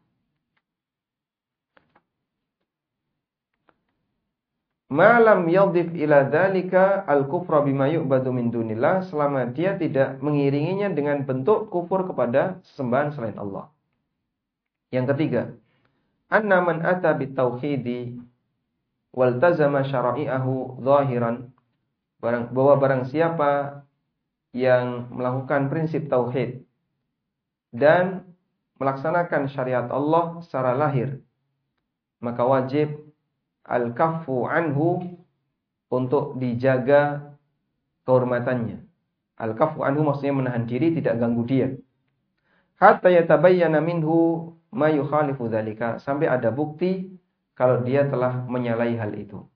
Ma lam yadhif ila dzalika al-kufra bima yu'badu min dunillah, selama dia tidak mengiringinya dengan bentuk kufur kepada sembahan selain Allah. Yang ketiga, anna man ata bitauhidi waltazama syara'i'ahu zahiran, bahwa barang siapa yang melakukan prinsip tauhid dan melaksanakan syariat Allah secara lahir, maka wajib al-kaffu anhu, untuk dijaga kehormatannya. Al-kaffu anhu maksudnya menahan diri, tidak ganggu dia. Hatta yatabayyana minhu ma yukhalifu dzalika, sampai ada bukti kalau dia telah menyalahi hal itu.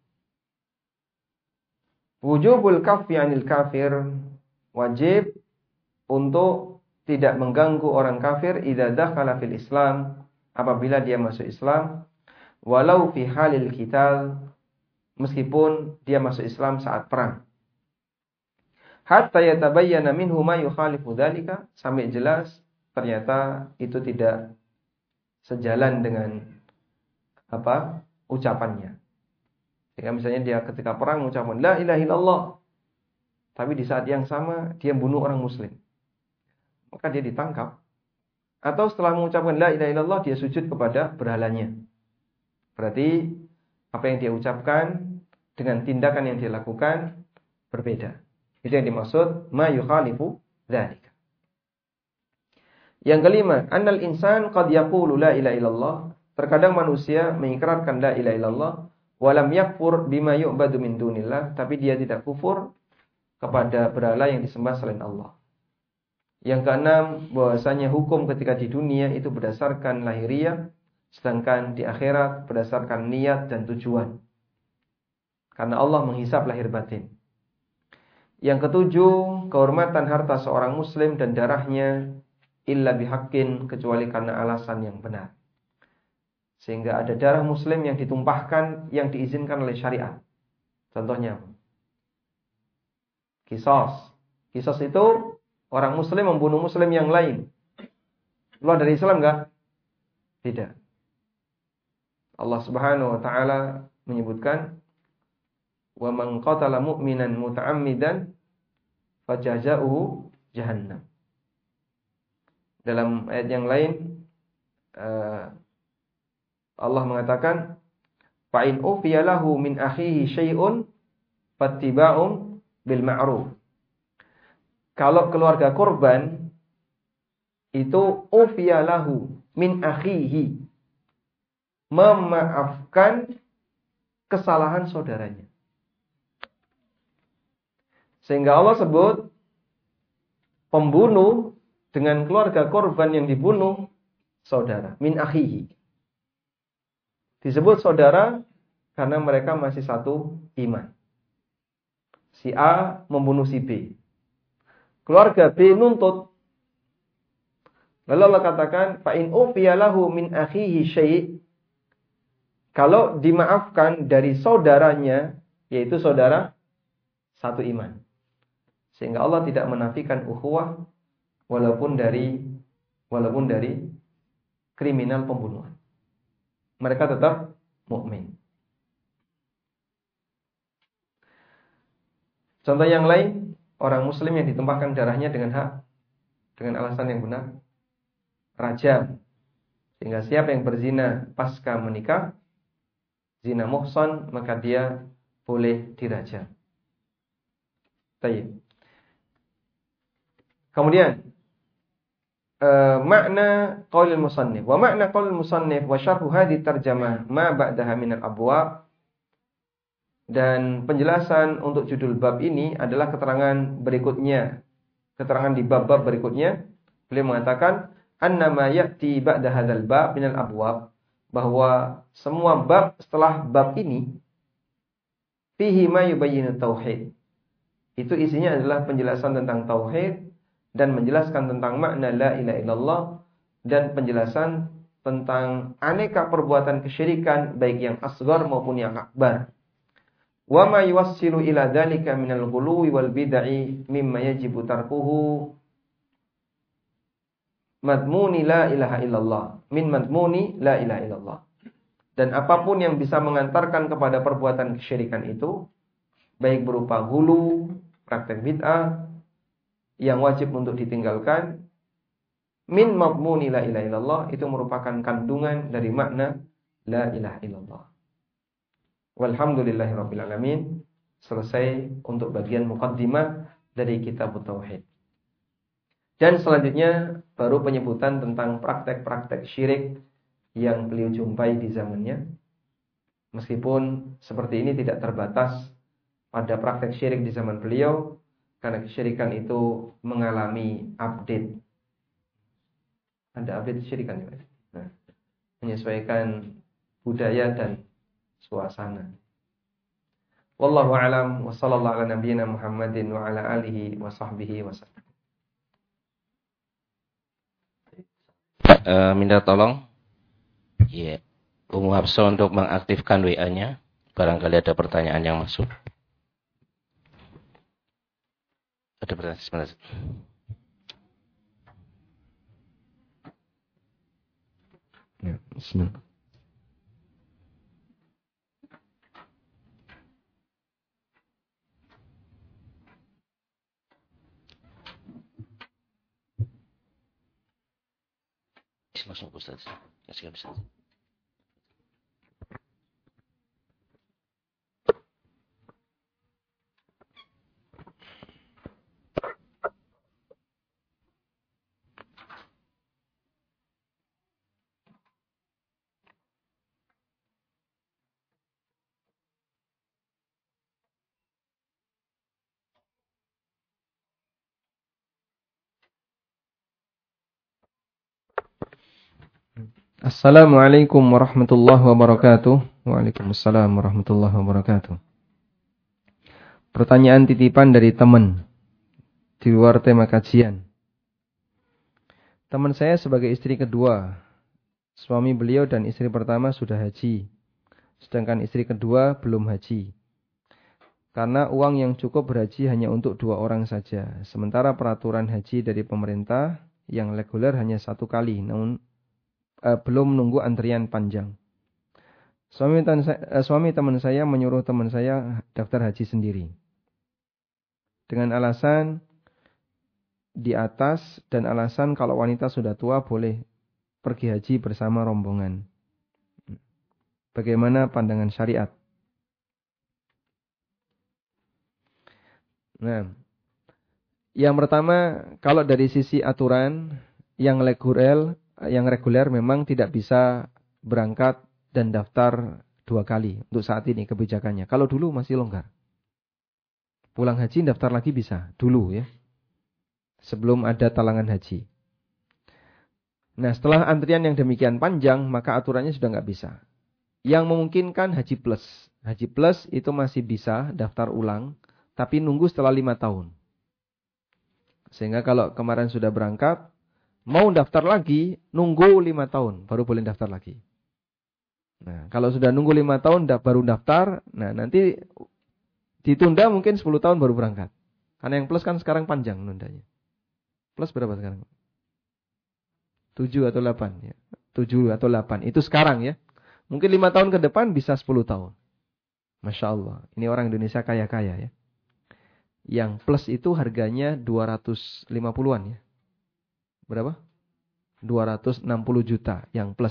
Wujubul kaffi 'anil kafir, wajib untuk tidak mengganggu orang kafir idza dakhala fil Islam, apabila dia masuk Islam, walau fi halil qital, meskipun dia masuk Islam saat perang. Hatta yatabayyana minhu ma yukhalifu dzalika, sampai jelas ternyata itu tidak sejalan dengan apa ucapannya. Jika misalnya dia ketika perang mengucapkan la ilaha illallah, tapi di saat yang sama dia bunuh orang muslim, maka dia ditangkap. atau setelah mengucapkan la ilaha illallah dia sujud kepada berhalanya. Berarti apa yang dia ucapkan dengan tindakan yang dia lakukan berbeda. Itu yang dimaksud ma yukhalifu dzalika. Yang kelima, annal insan qad yaqulu la ilaha illallah. Terkadang manusia mengikrarkan la ilaha illallah wa lam yakfur bima yu'badu min dunillah, tapi dia tidak kufur kepada berhala yang disembah selain Allah. Yang keenam, bahwasanya hukum ketika di dunia itu berdasarkan lahiriah, sedangkan di akhirat berdasarkan niat dan tujuan. Karena Allah menghisab lahir batin. Yang ketujuh, kehormatan harta seorang muslim dan darahnya illa bihaqqin, kecuali karena alasan yang benar. Sehingga ada darah muslim yang ditumpahkan yang diizinkan oleh syariat. Contohnya qisas. Qisas itu orang muslim membunuh muslim yang lain. Keluar dari Islam enggak? Tidak. Allah Subhanahu wa taala menyebutkan wa man qatala mu'minan muta'ammidan fajazaohu jahannam. Dalam ayat yang lain Allah mengatakan fa in ufiya lahu min akhihi syai'un fattiba'un bil ma'ruf. Kalau keluarga korban itu ufiya lahu min akhihi, memaafkan kesalahan saudaranya. Sehingga Allah sebut pembunuh dengan keluarga korban yang dibunuh saudara, min akhihi. Disebut saudara karena mereka masih satu iman. Si A membunuh si B. Keluarga B nuntut. Lalu Allah katakan, fa in ufiya lahu min akhihi syai'. Kalau dimaafkan dari saudaranya, yaitu saudara satu iman. Sehingga Allah tidak menafikan ukhuwah walaupun dari walaupun dari kriminal pembunuhan. Mereka tetap mukmin. Contoh yang lain, orang muslim yang ditumpahkan darahnya dengan hak, dengan alasan yang benar, rajam. Sehingga siapa yang berzina pasca menikah, zina muhsan, maka dia boleh dirajam. Baik. Kemudian uh, makna qaulil musannif wa makna qaulil musannif wa syarhu hadhihi tarjamah ma ba'daha minal abwab. Dan penjelasan untuk judul bab ini adalah keterangan berikutnya. Keterangan di bab-bab berikutnya. Beliau mengatakan annama ya'ti ba'da hadzal bab minal abwab, bahwa semua bab setelah bab ini fihi ma yubayyinu tauhid. Itu isinya adalah penjelasan tentang tauhid dan menjelaskan tentang makna la ilaha illallah dan penjelasan tentang aneka perbuatan kesyirikan baik yang asghar maupun yang akbar. Wa ma yuwassilu ila dzalika minal ghuluwi wal bid'i mimma yajibu tarkuhu madmuni la ilaha illallah min madmuni la ilaha illallah. Dan apapun yang bisa mengantarkan kepada perbuatan kesyirikan itu, baik berupa ghulu, praktek bid'ah yang wajib untuk ditinggalkan, min madmuni la ilaha illallah, itu merupakan kandungan dari makna la ilaha illallah. Walhamdulillahirabbil alamin. Selesai untuk bagian muqaddimah dari kitab tauhid. Dan selanjutnya baru penyebutan tentang praktek-praktek syirik yang beliau jumpai di zamannya. Meskipun seperti ini tidak terbatas pada praktek syirik di zaman beliau, karena kesyirikan itu mengalami update. Ada update kesyirikan ya. Nah, menyesuaikan budaya dan suasana. Wallahu a'lam wa sallallahu ala nabiyyina Muhammadin wa ala alihi wa sahbihi wasallam. Uh, minta tolong ya, yeah. Umu Hafsah untuk mengaktifkan W A-nya. Barangkali ada pertanyaan yang masuk. Ada pertanyaan sebentar. Ya, bismillah. Langsung Ustaz. Ya, siap Ustaz. Assalamualaikum warahmatullahi wabarakatuh. Waalaikumsalam warahmatullahi wabarakatuh. Pertanyaan titipan dari teman di luar tema kajian. Teman saya sebagai istri kedua, suami beliau dan istri pertama sudah haji, sedangkan istri kedua belum haji. Karena uang yang cukup berhaji hanya untuk dua orang saja, sementara peraturan haji dari pemerintah yang reguler hanya satu kali, namun Uh, belum menunggu antrian panjang. Suami, tan- uh, suami teman saya menyuruh teman saya daftar haji sendiri. Dengan alasan di atas dan alasan kalau wanita sudah tua boleh pergi haji bersama rombongan. Bagaimana pandangan syariat? Nah, yang pertama, kalau dari sisi aturan yang reguler Yang reguler memang tidak bisa berangkat dan daftar dua kali untuk saat ini kebijakannya. Kalau dulu masih longgar. Pulang haji daftar lagi bisa. Dulu ya. Sebelum ada talangan haji. Nah setelah antrian yang demikian panjang maka aturannya sudah nggak bisa. Yang memungkinkan haji plus. Haji plus itu masih bisa daftar ulang. Tapi nunggu setelah lima tahun. Sehingga kalau kemarin sudah berangkat. Mau daftar lagi, nunggu lima tahun, baru boleh daftar lagi. Nah, kalau sudah nunggu lima tahun, baru daftar, nah nanti ditunda mungkin sepuluh tahun baru berangkat. Karena yang plus kan sekarang panjang nundanya. Plus berapa sekarang? tujuh atau delapan. Ya. tujuh atau delapan, itu sekarang ya. Mungkin lima tahun ke depan bisa sepuluh tahun. Masya Allah, ini orang Indonesia kaya-kaya ya. Yang plus itu harganya dua ratus lima puluhan ya. Berapa? dua ratus enam puluh juta yang plus.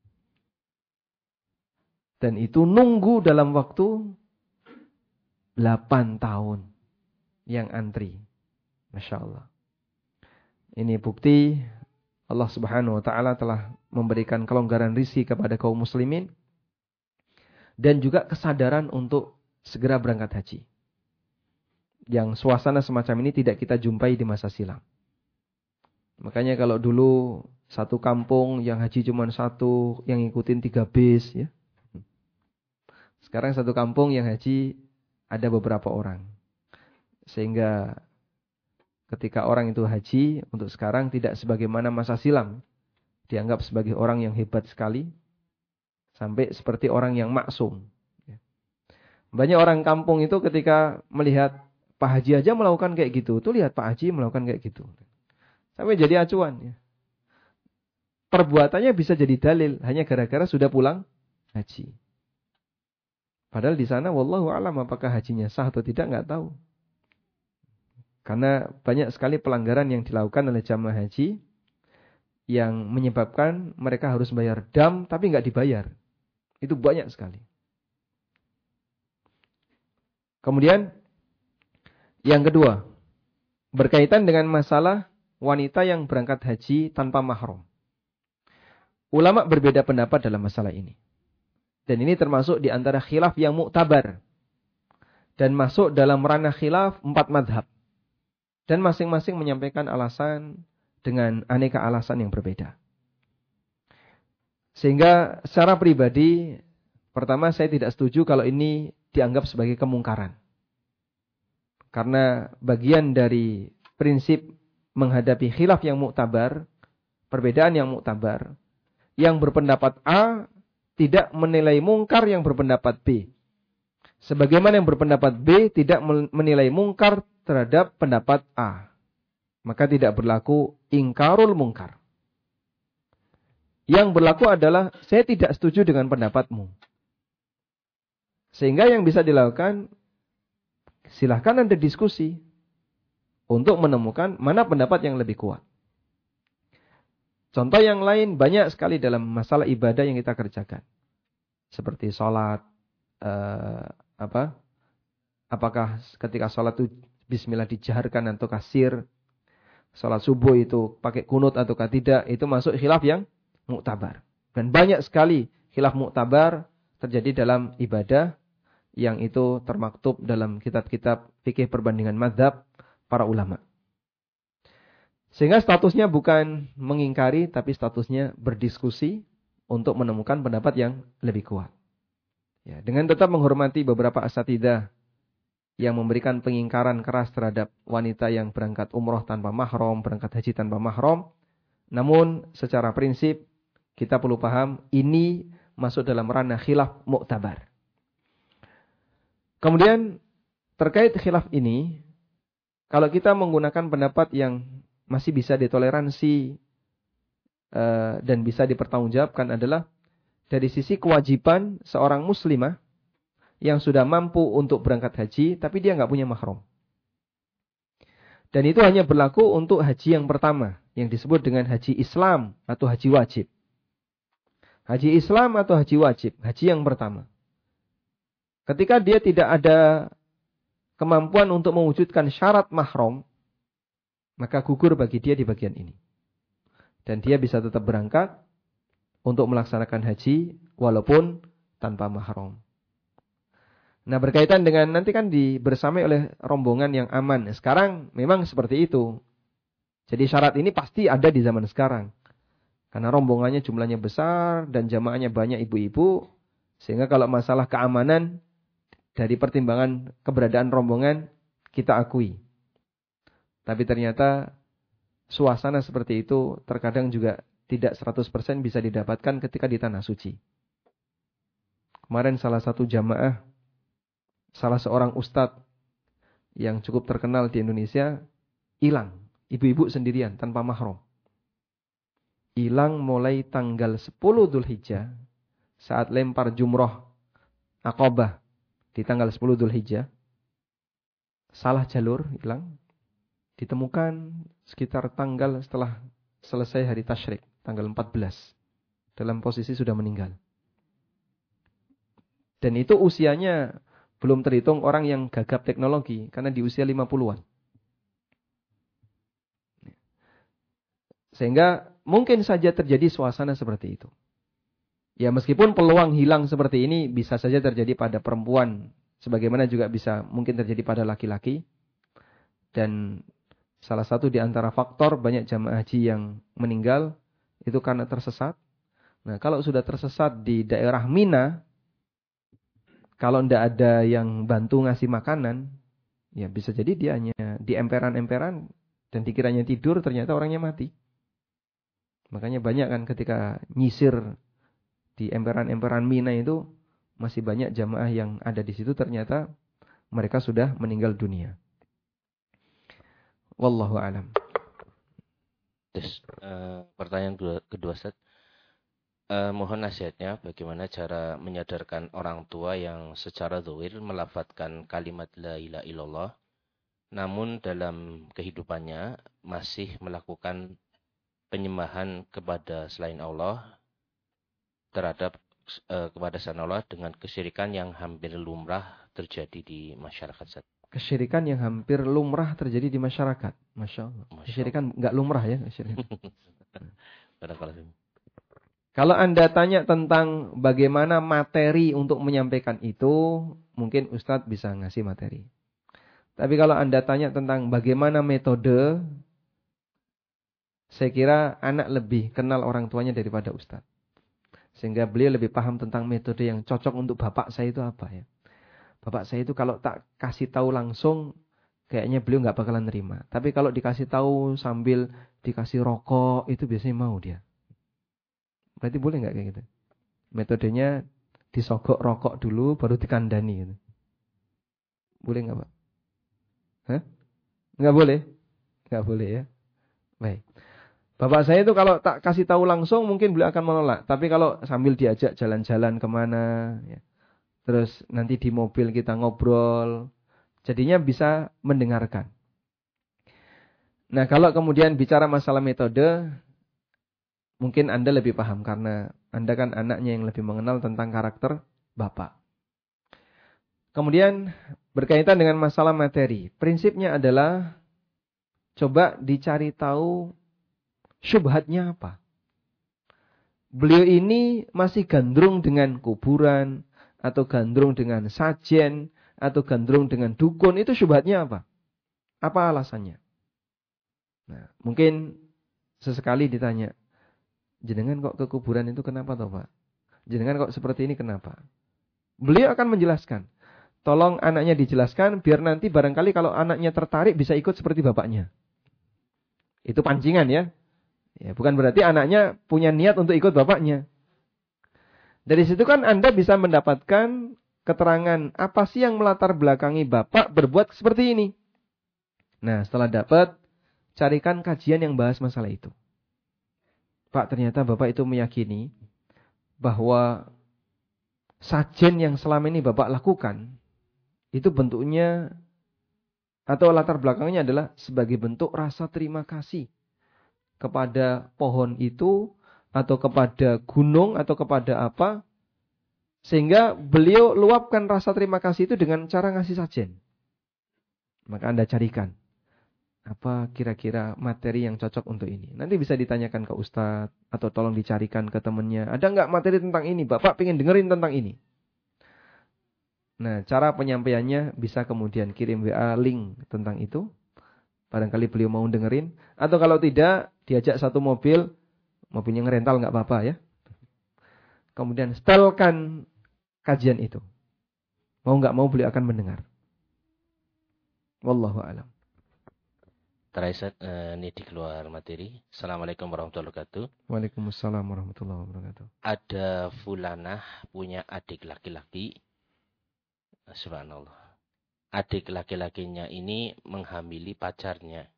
Dan itu nunggu dalam waktu delapan tahun yang antri. Masya Allah. Ini bukti Allah Subhanahu Wa Taala telah memberikan kelonggaran rizki kepada kaum muslimin. Dan juga kesadaran untuk segera berangkat haji. Yang suasana semacam ini tidak kita jumpai di masa silam. Makanya kalau dulu satu kampung yang haji cuma satu, yang ngikutin tiga bis ya. Sekarang satu kampung yang haji ada beberapa orang. Sehingga ketika orang itu haji untuk sekarang tidak sebagaimana masa silam. Dianggap sebagai orang yang hebat sekali. Sampai seperti orang yang maksum. Banyak orang kampung itu ketika melihat Pak Haji aja melakukan kayak gitu. Tuh lihat Pak Haji melakukan kayak gitu. Sampai jadi acuan. Ya. Perbuatannya bisa jadi dalil. Hanya gara-gara sudah pulang haji. Padahal di sana wallahu a'lam apakah hajinya sah atau tidak nggak tahu. Karena banyak sekali pelanggaran yang dilakukan oleh jamaah haji. Yang menyebabkan mereka harus bayar dam tapi nggak dibayar. Itu banyak sekali. Kemudian yang kedua. Berkaitan dengan masalah wanita yang berangkat haji tanpa mahram. Ulama berbeda pendapat dalam masalah ini. Dan ini termasuk di antara khilaf yang muktabar. Dan masuk dalam ranah khilaf empat madhab. Dan masing-masing menyampaikan alasan dengan aneka alasan yang berbeda. Sehingga secara pribadi, pertama saya tidak setuju kalau ini dianggap sebagai kemungkaran. Karena bagian dari prinsip menghadapi khilaf yang muktabar, perbedaan yang muktabar, yang berpendapat A tidak menilai mungkar yang berpendapat B. Sebagaimana yang berpendapat B tidak menilai mungkar terhadap pendapat A. Maka tidak berlaku ingkarul mungkar. Yang berlaku adalah saya tidak setuju dengan pendapatmu. Sehingga yang bisa dilakukan, silahkan Anda diskusi. Untuk menemukan mana pendapat yang lebih kuat. Contoh yang lain banyak sekali dalam masalah ibadah yang kita kerjakan. Seperti sholat, eh, apa? Apakah ketika sholat itu bismillah dijaharkan atau kasir? Sholat subuh itu pakai kunut ataukah tidak? Itu masuk khilaf yang muktabar. Dan banyak sekali khilaf muktabar terjadi dalam ibadah yang itu termaktub dalam kitab-kitab fikih perbandingan mazhab para ulama. Sehingga statusnya bukan mengingkari, tapi statusnya berdiskusi untuk menemukan pendapat yang lebih kuat. Ya, dengan tetap menghormati beberapa asatidzah yang memberikan pengingkaran keras terhadap wanita yang berangkat umroh tanpa mahram, berangkat haji tanpa mahram. Namun secara prinsip kita perlu paham ini masuk dalam ranah khilaf muktabar. Kemudian terkait khilaf ini, kalau kita menggunakan pendapat yang masih bisa ditoleransi uh, dan bisa dipertanggungjawabkan adalah dari sisi kewajiban seorang muslimah yang sudah mampu untuk berangkat haji, tapi dia nggak punya mahram. Dan itu hanya berlaku untuk haji yang pertama, yang disebut dengan haji Islam atau haji wajib. Haji Islam atau haji wajib, haji yang pertama. Ketika dia tidak ada kemampuan untuk mewujudkan syarat mahram, maka gugur bagi dia di bagian ini. Dan dia bisa tetap berangkat untuk melaksanakan haji walaupun tanpa mahram. Nah, berkaitan dengan nanti kan dibersamai oleh rombongan yang aman. Sekarang memang seperti itu. Jadi syarat ini pasti ada di zaman sekarang. Karena rombongannya jumlahnya besar dan jamaahnya banyak ibu-ibu. Sehingga kalau masalah keamanan dari pertimbangan keberadaan rombongan kita akui. Tapi ternyata suasana seperti itu terkadang juga tidak seratus persen bisa didapatkan ketika di tanah suci. Kemarin salah satu jamaah, salah seorang ustadz yang cukup terkenal di Indonesia, hilang. Ibu-ibu sendirian tanpa mahram. Hilang mulai tanggal sepuluh Dzulhijjah saat lempar jumroh Aqabah di tanggal sepuluh Dzulhijjah. Salah jalur, hilang. Ditemukan sekitar tanggal setelah selesai hari tasyrik, tanggal empat belas. Dalam posisi sudah meninggal. Dan itu usianya belum terhitung orang yang gagap teknologi, karena di usia lima puluhan. Sehingga mungkin saja terjadi suasana seperti itu. Ya meskipun peluang hilang seperti ini bisa saja terjadi pada perempuan. Sebagaimana juga bisa mungkin terjadi pada laki-laki. Dan salah satu di antara faktor banyak jamaah haji yang meninggal itu karena tersesat. Nah, kalau sudah tersesat di daerah Mina, kalau tidak ada yang bantu ngasih makanan, ya bisa jadi dia hanya di emperan-emperan dan dikiranya tidur, ternyata orangnya mati. Makanya banyak kan ketika nyisir di emperan-emperan Mina itu masih banyak jamaah yang ada di situ ternyata mereka sudah meninggal dunia. Wallahu a'lam. Terus uh, pertanyaan kedua, kedua Ustaz. Uh, mohon nasihatnya bagaimana cara menyadarkan orang tua yang secara zahir melafadzkan kalimat la ilaha illallah, namun dalam kehidupannya masih melakukan penyembahan kepada selain Allah terhadap uh, kepada selain Allah dengan kesyirikan yang hampir lumrah terjadi di masyarakat Ustaz. Kesyirikan yang hampir lumrah terjadi di masyarakat. Masya Allah. Kesyirikan nggak lumrah ya. Kalau Anda tanya tentang bagaimana materi untuk menyampaikan itu, mungkin Ustadz bisa ngasih materi. Tapi kalau Anda tanya tentang bagaimana metode, saya kira anak lebih kenal orang tuanya daripada Ustadz. Sehingga beliau lebih paham tentang metode yang cocok untuk bapak saya itu apa ya. Bapak saya itu kalau tak kasih tahu langsung, kayaknya beliau nggak bakalan nerima. Tapi kalau dikasih tahu sambil dikasih rokok, itu biasanya mau dia. Berarti boleh nggak kayak gitu? Metodenya disogok rokok dulu, baru dikandani. Gitu. Boleh nggak Pak? Hah? Nggak boleh? Nggak boleh ya. Baik. Bapak saya itu kalau tak kasih tahu langsung, mungkin beliau akan menolak. Tapi kalau sambil diajak jalan-jalan kemana, ya. Terus nanti di mobil kita ngobrol. Jadinya bisa mendengarkan. Nah kalau kemudian bicara masalah metode. mungkin Anda lebih paham karena Anda kan anaknya yang lebih mengenal tentang karakter bapak. Kemudian berkaitan dengan masalah materi. Prinsipnya adalah coba dicari tahu syubhatnya apa. Beliau ini masih gandrung dengan kuburan, atau gandrung dengan sajen, atau gandrung dengan dukun. Itu syubhatnya apa? Apa alasannya? Nah, mungkin sesekali ditanya, jenengan kok ke kuburan itu kenapa toh Pak? Jenengan kok seperti ini kenapa? Beliau akan menjelaskan. Tolong anaknya dijelaskan, biar nanti barangkali kalau anaknya tertarik bisa ikut seperti bapaknya. Itu pancingan ya. Ya, bukan berarti anaknya punya niat untuk ikut bapaknya. Dari situ kan Anda bisa mendapatkan keterangan apa sih yang melatar belakangi bapak berbuat seperti ini. Nah, setelah dapat, carikan kajian yang bahas masalah itu. Pak, ternyata bapak itu meyakini bahwa sajen yang selama ini bapak lakukan, itu bentuknya atau latar belakangnya adalah sebagai bentuk rasa terima kasih kepada pohon itu, atau kepada gunung, atau kepada apa. Sehingga beliau luapkan rasa terima kasih itu dengan cara ngasih sajen. Maka Anda carikan, apa kira-kira materi yang cocok untuk ini. Nanti bisa ditanyakan ke ustadz, atau tolong dicarikan ke temannya. Ada nggak materi tentang ini? Bapak pengen dengerin tentang ini. Nah, cara penyampaiannya bisa kemudian kirim W A link tentang itu. Barangkali beliau mau dengerin. Atau kalau tidak, diajak satu mobil. Mobilnya ngerental nggak apa-apa ya. Kemudian setelkan kajian itu. Mau nggak mau beliau akan mendengar. Wallahu a'lam. Terakhir uh, ini di keluar materi. Assalamualaikum warahmatullahi wabarakatuh. Waalaikumsalam warahmatullahi wabarakatuh. Ada fulanah punya adik laki-laki. Subhanallah. Adik laki-lakinya ini menghamili pacarnya.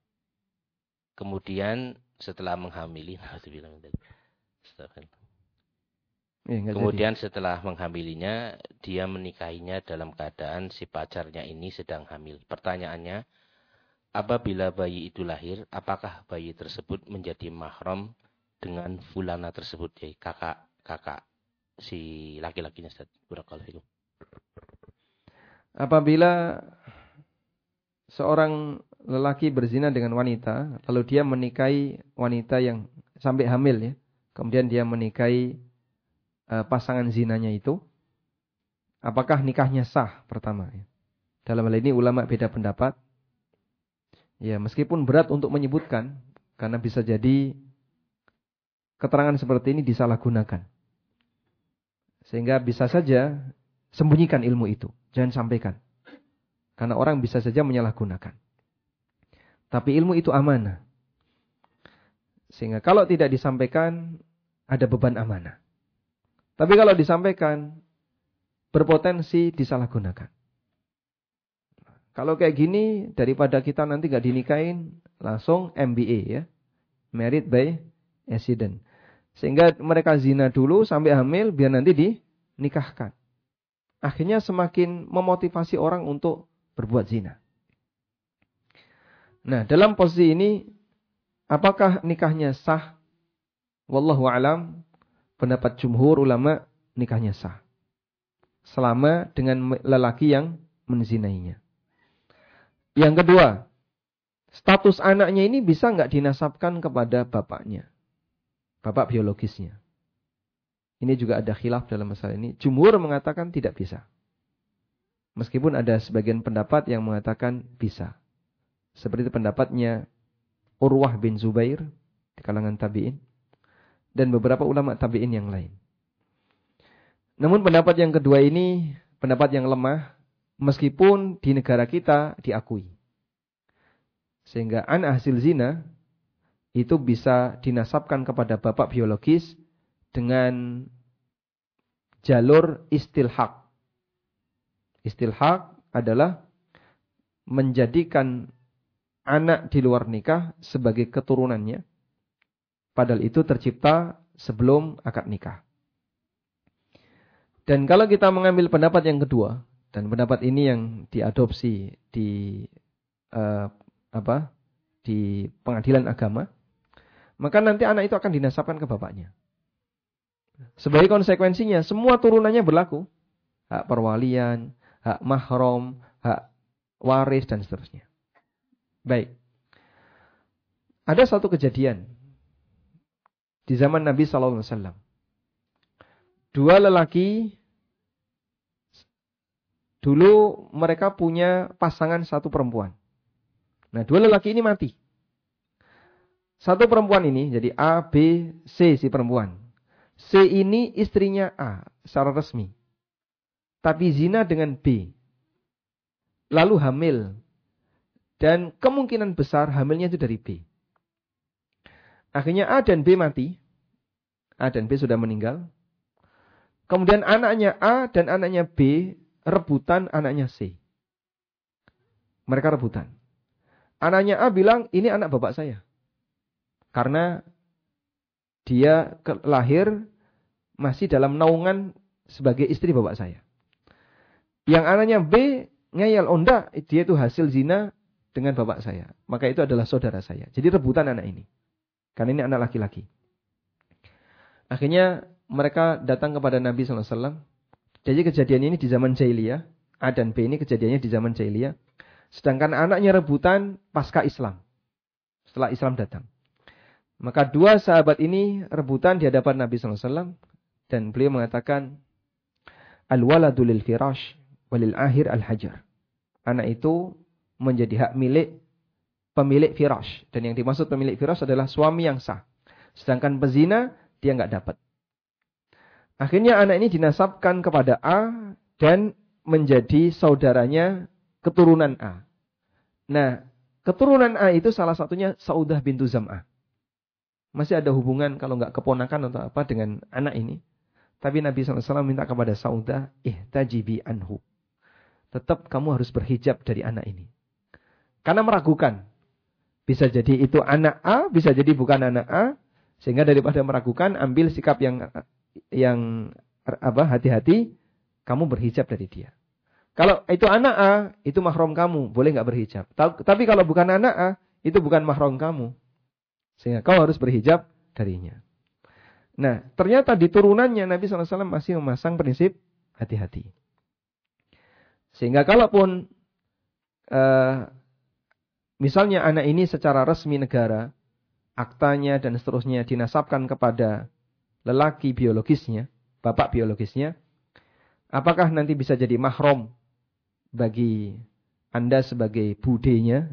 Kemudian setelah menghamili, eh, kemudian jadi. setelah menghamilinya, dia menikahinya dalam keadaan si pacarnya ini sedang hamil. Pertanyaannya, apabila bayi itu lahir, apakah bayi tersebut menjadi mahram dengan fulana tersebut, yaitu kakak kakak si laki-lakinya? Barakallahu fikum. Apabila seorang lelaki berzina dengan wanita, lalu dia menikahi wanita yang sampai hamil ya, kemudian dia menikahi uh, pasangan zinanya itu, apakah nikahnya sah pertama? Ya. Dalam hal ini ulama beda pendapat. Ya, meskipun berat untuk menyebutkan, karena bisa jadi keterangan seperti ini disalahgunakan, sehingga bisa saja sembunyikan ilmu itu. Jangan sampaikan. Karena orang bisa saja menyalahgunakan. Tapi ilmu itu amanah. Sehingga kalau tidak disampaikan, ada beban amanah. Tapi kalau disampaikan, berpotensi disalahgunakan. Kalau kayak gini, daripada kita nanti gak dinikahin, langsung M B A ya. Married by accident. Sehingga mereka zina dulu sampai hamil, biar nanti dinikahkan. Akhirnya semakin memotivasi orang untuk berbuat zina. Nah, dalam posisi ini, apakah nikahnya sah? Wallahu a'lam, pendapat jumhur ulama, nikahnya sah. Selama dengan lelaki yang menzinainya. Yang kedua, status anaknya ini bisa nggak dinasabkan kepada bapaknya, bapak biologisnya. Ini juga ada khilaf dalam masalah ini. Jumhur mengatakan tidak bisa. Meskipun ada sebagian pendapat yang mengatakan bisa. Seperti pendapatnya Urwah bin Zubair di kalangan tabi'in. Dan beberapa ulama tabi'in yang lain. Namun pendapat yang kedua ini pendapat yang lemah. Meskipun di negara kita diakui. Sehingga anak hasil zina itu bisa dinasabkan kepada bapak biologis dengan jalur istilhaq. Istilhaq adalah menjadikan anak di luar nikah sebagai keturunannya. Padahal itu tercipta sebelum akad nikah. Dan kalau kita mengambil pendapat yang kedua, dan pendapat ini yang diadopsi di uh, apa? di pengadilan agama, maka nanti anak itu akan dinasabkan ke bapaknya. Sebagai konsekuensinya, semua turunannya berlaku. Hak perwalian, hak mahram, hak waris, dan seterusnya. Baik. Ada satu kejadian di zaman Nabi shallallahu alaihi wasallam. Dua lelaki, dulu mereka punya pasangan satu perempuan. Nah, dua lelaki ini mati. Satu perempuan ini, jadi A, B, C si perempuan. C ini istrinya A secara resmi. Tapi zina dengan B. Lalu hamil. Dan kemungkinan besar hamilnya itu dari B. Akhirnya A dan B mati. A dan B sudah meninggal. Kemudian anaknya A dan anaknya B rebutan anaknya C. Mereka rebutan. Anaknya A bilang, ini anak bapak saya. Karena dia lahir masih dalam naungan sebagai istri bapak saya. Yang anaknya B ngeyel, oh enggak, dia itu hasil zina dengan bapak saya. Maka itu adalah saudara saya. Jadi rebutan anak ini. Karena ini anak laki-laki. Akhirnya mereka datang kepada Nabi shallallahu alaihi wasallam. Jadi kejadian ini di zaman jahiliyah. A dan B ini kejadiannya di zaman jahiliyah. Sedangkan anaknya rebutan pasca Islam. Setelah Islam datang. Maka dua sahabat ini rebutan di hadapan Nabi shallallahu alaihi wasallam. Dan beliau mengatakan, Al-waladu lil firash walil ahir al-hajar. Anak itu menjadi hak milik pemilik firash. Dan yang dimaksud pemilik firash adalah suami yang sah. Sedangkan pezina, dia nggak dapat. Akhirnya anak ini dinasabkan kepada A dan menjadi saudaranya keturunan A. Nah, keturunan A itu salah satunya Saudah bintu Zam'ah. Masih ada hubungan kalau nggak keponakan atau apa dengan anak ini. Tapi Nabi shallallahu alaihi wasallam minta kepada Saudah, ihtajibi anhu. Tetap kamu harus berhijab dari anak ini. Karena meragukan. Bisa jadi itu anak A, bisa jadi bukan anak A. Sehingga daripada meragukan, ambil sikap yang yang apa hati-hati, kamu berhijab dari dia. Kalau itu anak A, itu mahram kamu, boleh nggak berhijab. Tapi kalau bukan anak A, itu bukan mahram kamu. Sehingga kau harus berhijab darinya. Nah, ternyata di turunannya Nabi shallallahu alaihi wasallam masih memasang prinsip hati-hati. Sehingga kalaupun uh, misalnya anak ini secara resmi negara, aktanya dan seterusnya dinasabkan kepada lelaki biologisnya, bapak biologisnya, apakah nanti bisa jadi mahram bagi Anda sebagai budenya?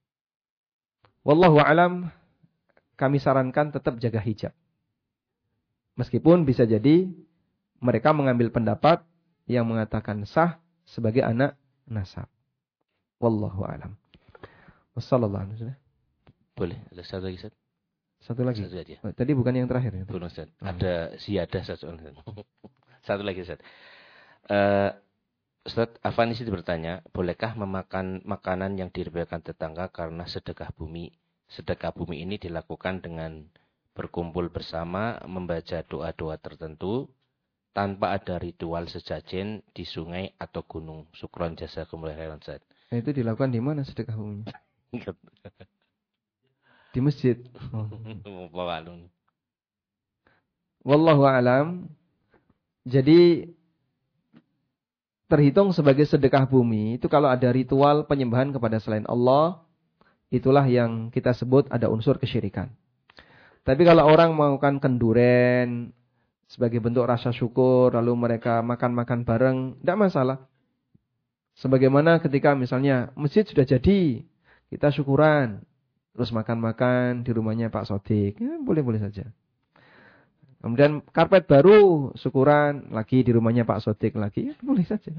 Wallahu a'lam, kami sarankan tetap jaga hijab. Meskipun bisa jadi mereka mengambil pendapat yang mengatakan sah sebagai anak nasab. Wallahu a'lam. Wassallallahu alaihi wasallam. Boleh, ada satu lagi, Ustaz? Satu lagi. Satu lagi ya. Oh, tadi bukan yang terakhir ya? Bukan, Ustaz. Oh. Ada ziyadah satu. Satu lagi, Ustaz. Uh, Ustaz Afanisi bertanya, bolehkah memakan makanan yang diriwayatkan tetangga karena sedekah bumi? Sedekah bumi ini dilakukan dengan berkumpul bersama, membaca doa-doa tertentu, tanpa ada ritual sesajen di sungai atau gunung. Syukron jazakumullah khairan, Ustaz. Nah, itu dilakukan di mana sedekah bumi? Di masjid. Oh. Wallahu a'lam. Jadi terhitung sebagai sedekah bumi itu kalau ada ritual penyembahan kepada selain Allah, itulah yang kita sebut ada unsur kesyirikan. Tapi kalau orang melakukan kenduren sebagai bentuk rasa syukur, lalu mereka makan-makan bareng, tidak masalah. Sebagaimana ketika misalnya masjid sudah jadi, kita syukuran, terus makan-makan di rumahnya Pak Sodik, ya, boleh-boleh saja. Kemudian karpet baru, syukuran lagi di rumahnya Pak Sodik lagi, ya, boleh saja.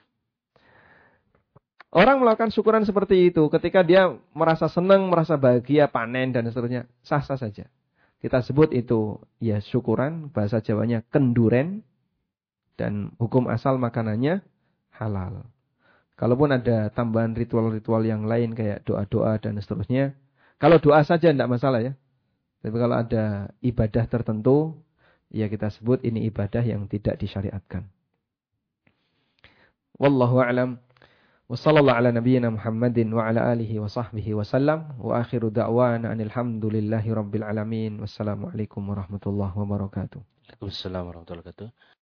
Orang melakukan syukuran seperti itu ketika dia merasa senang, merasa bahagia, panen dan seterusnya, sah-sah saja. Kita sebut itu ya syukuran, bahasa Jawanya kenduren, dan hukum asal makanannya halal. Kalaupun ada tambahan ritual-ritual yang lain kayak doa-doa dan seterusnya, kalau doa saja tidak masalah ya. Tapi kalau ada ibadah tertentu, ya kita sebut ini ibadah yang tidak disyariatkan. Wallahu a'lam. Wa sallallahu ala nabiyyina Muhammadin wa ala alihi wa sahbihi wa sallam. Wa akhiru da'wana anil hamdulillahi rabbil alamin. Wassalamualaikum warahmatullahi wabarakatuh. Waalaikumsalam warahmatullahi wabarakatuh.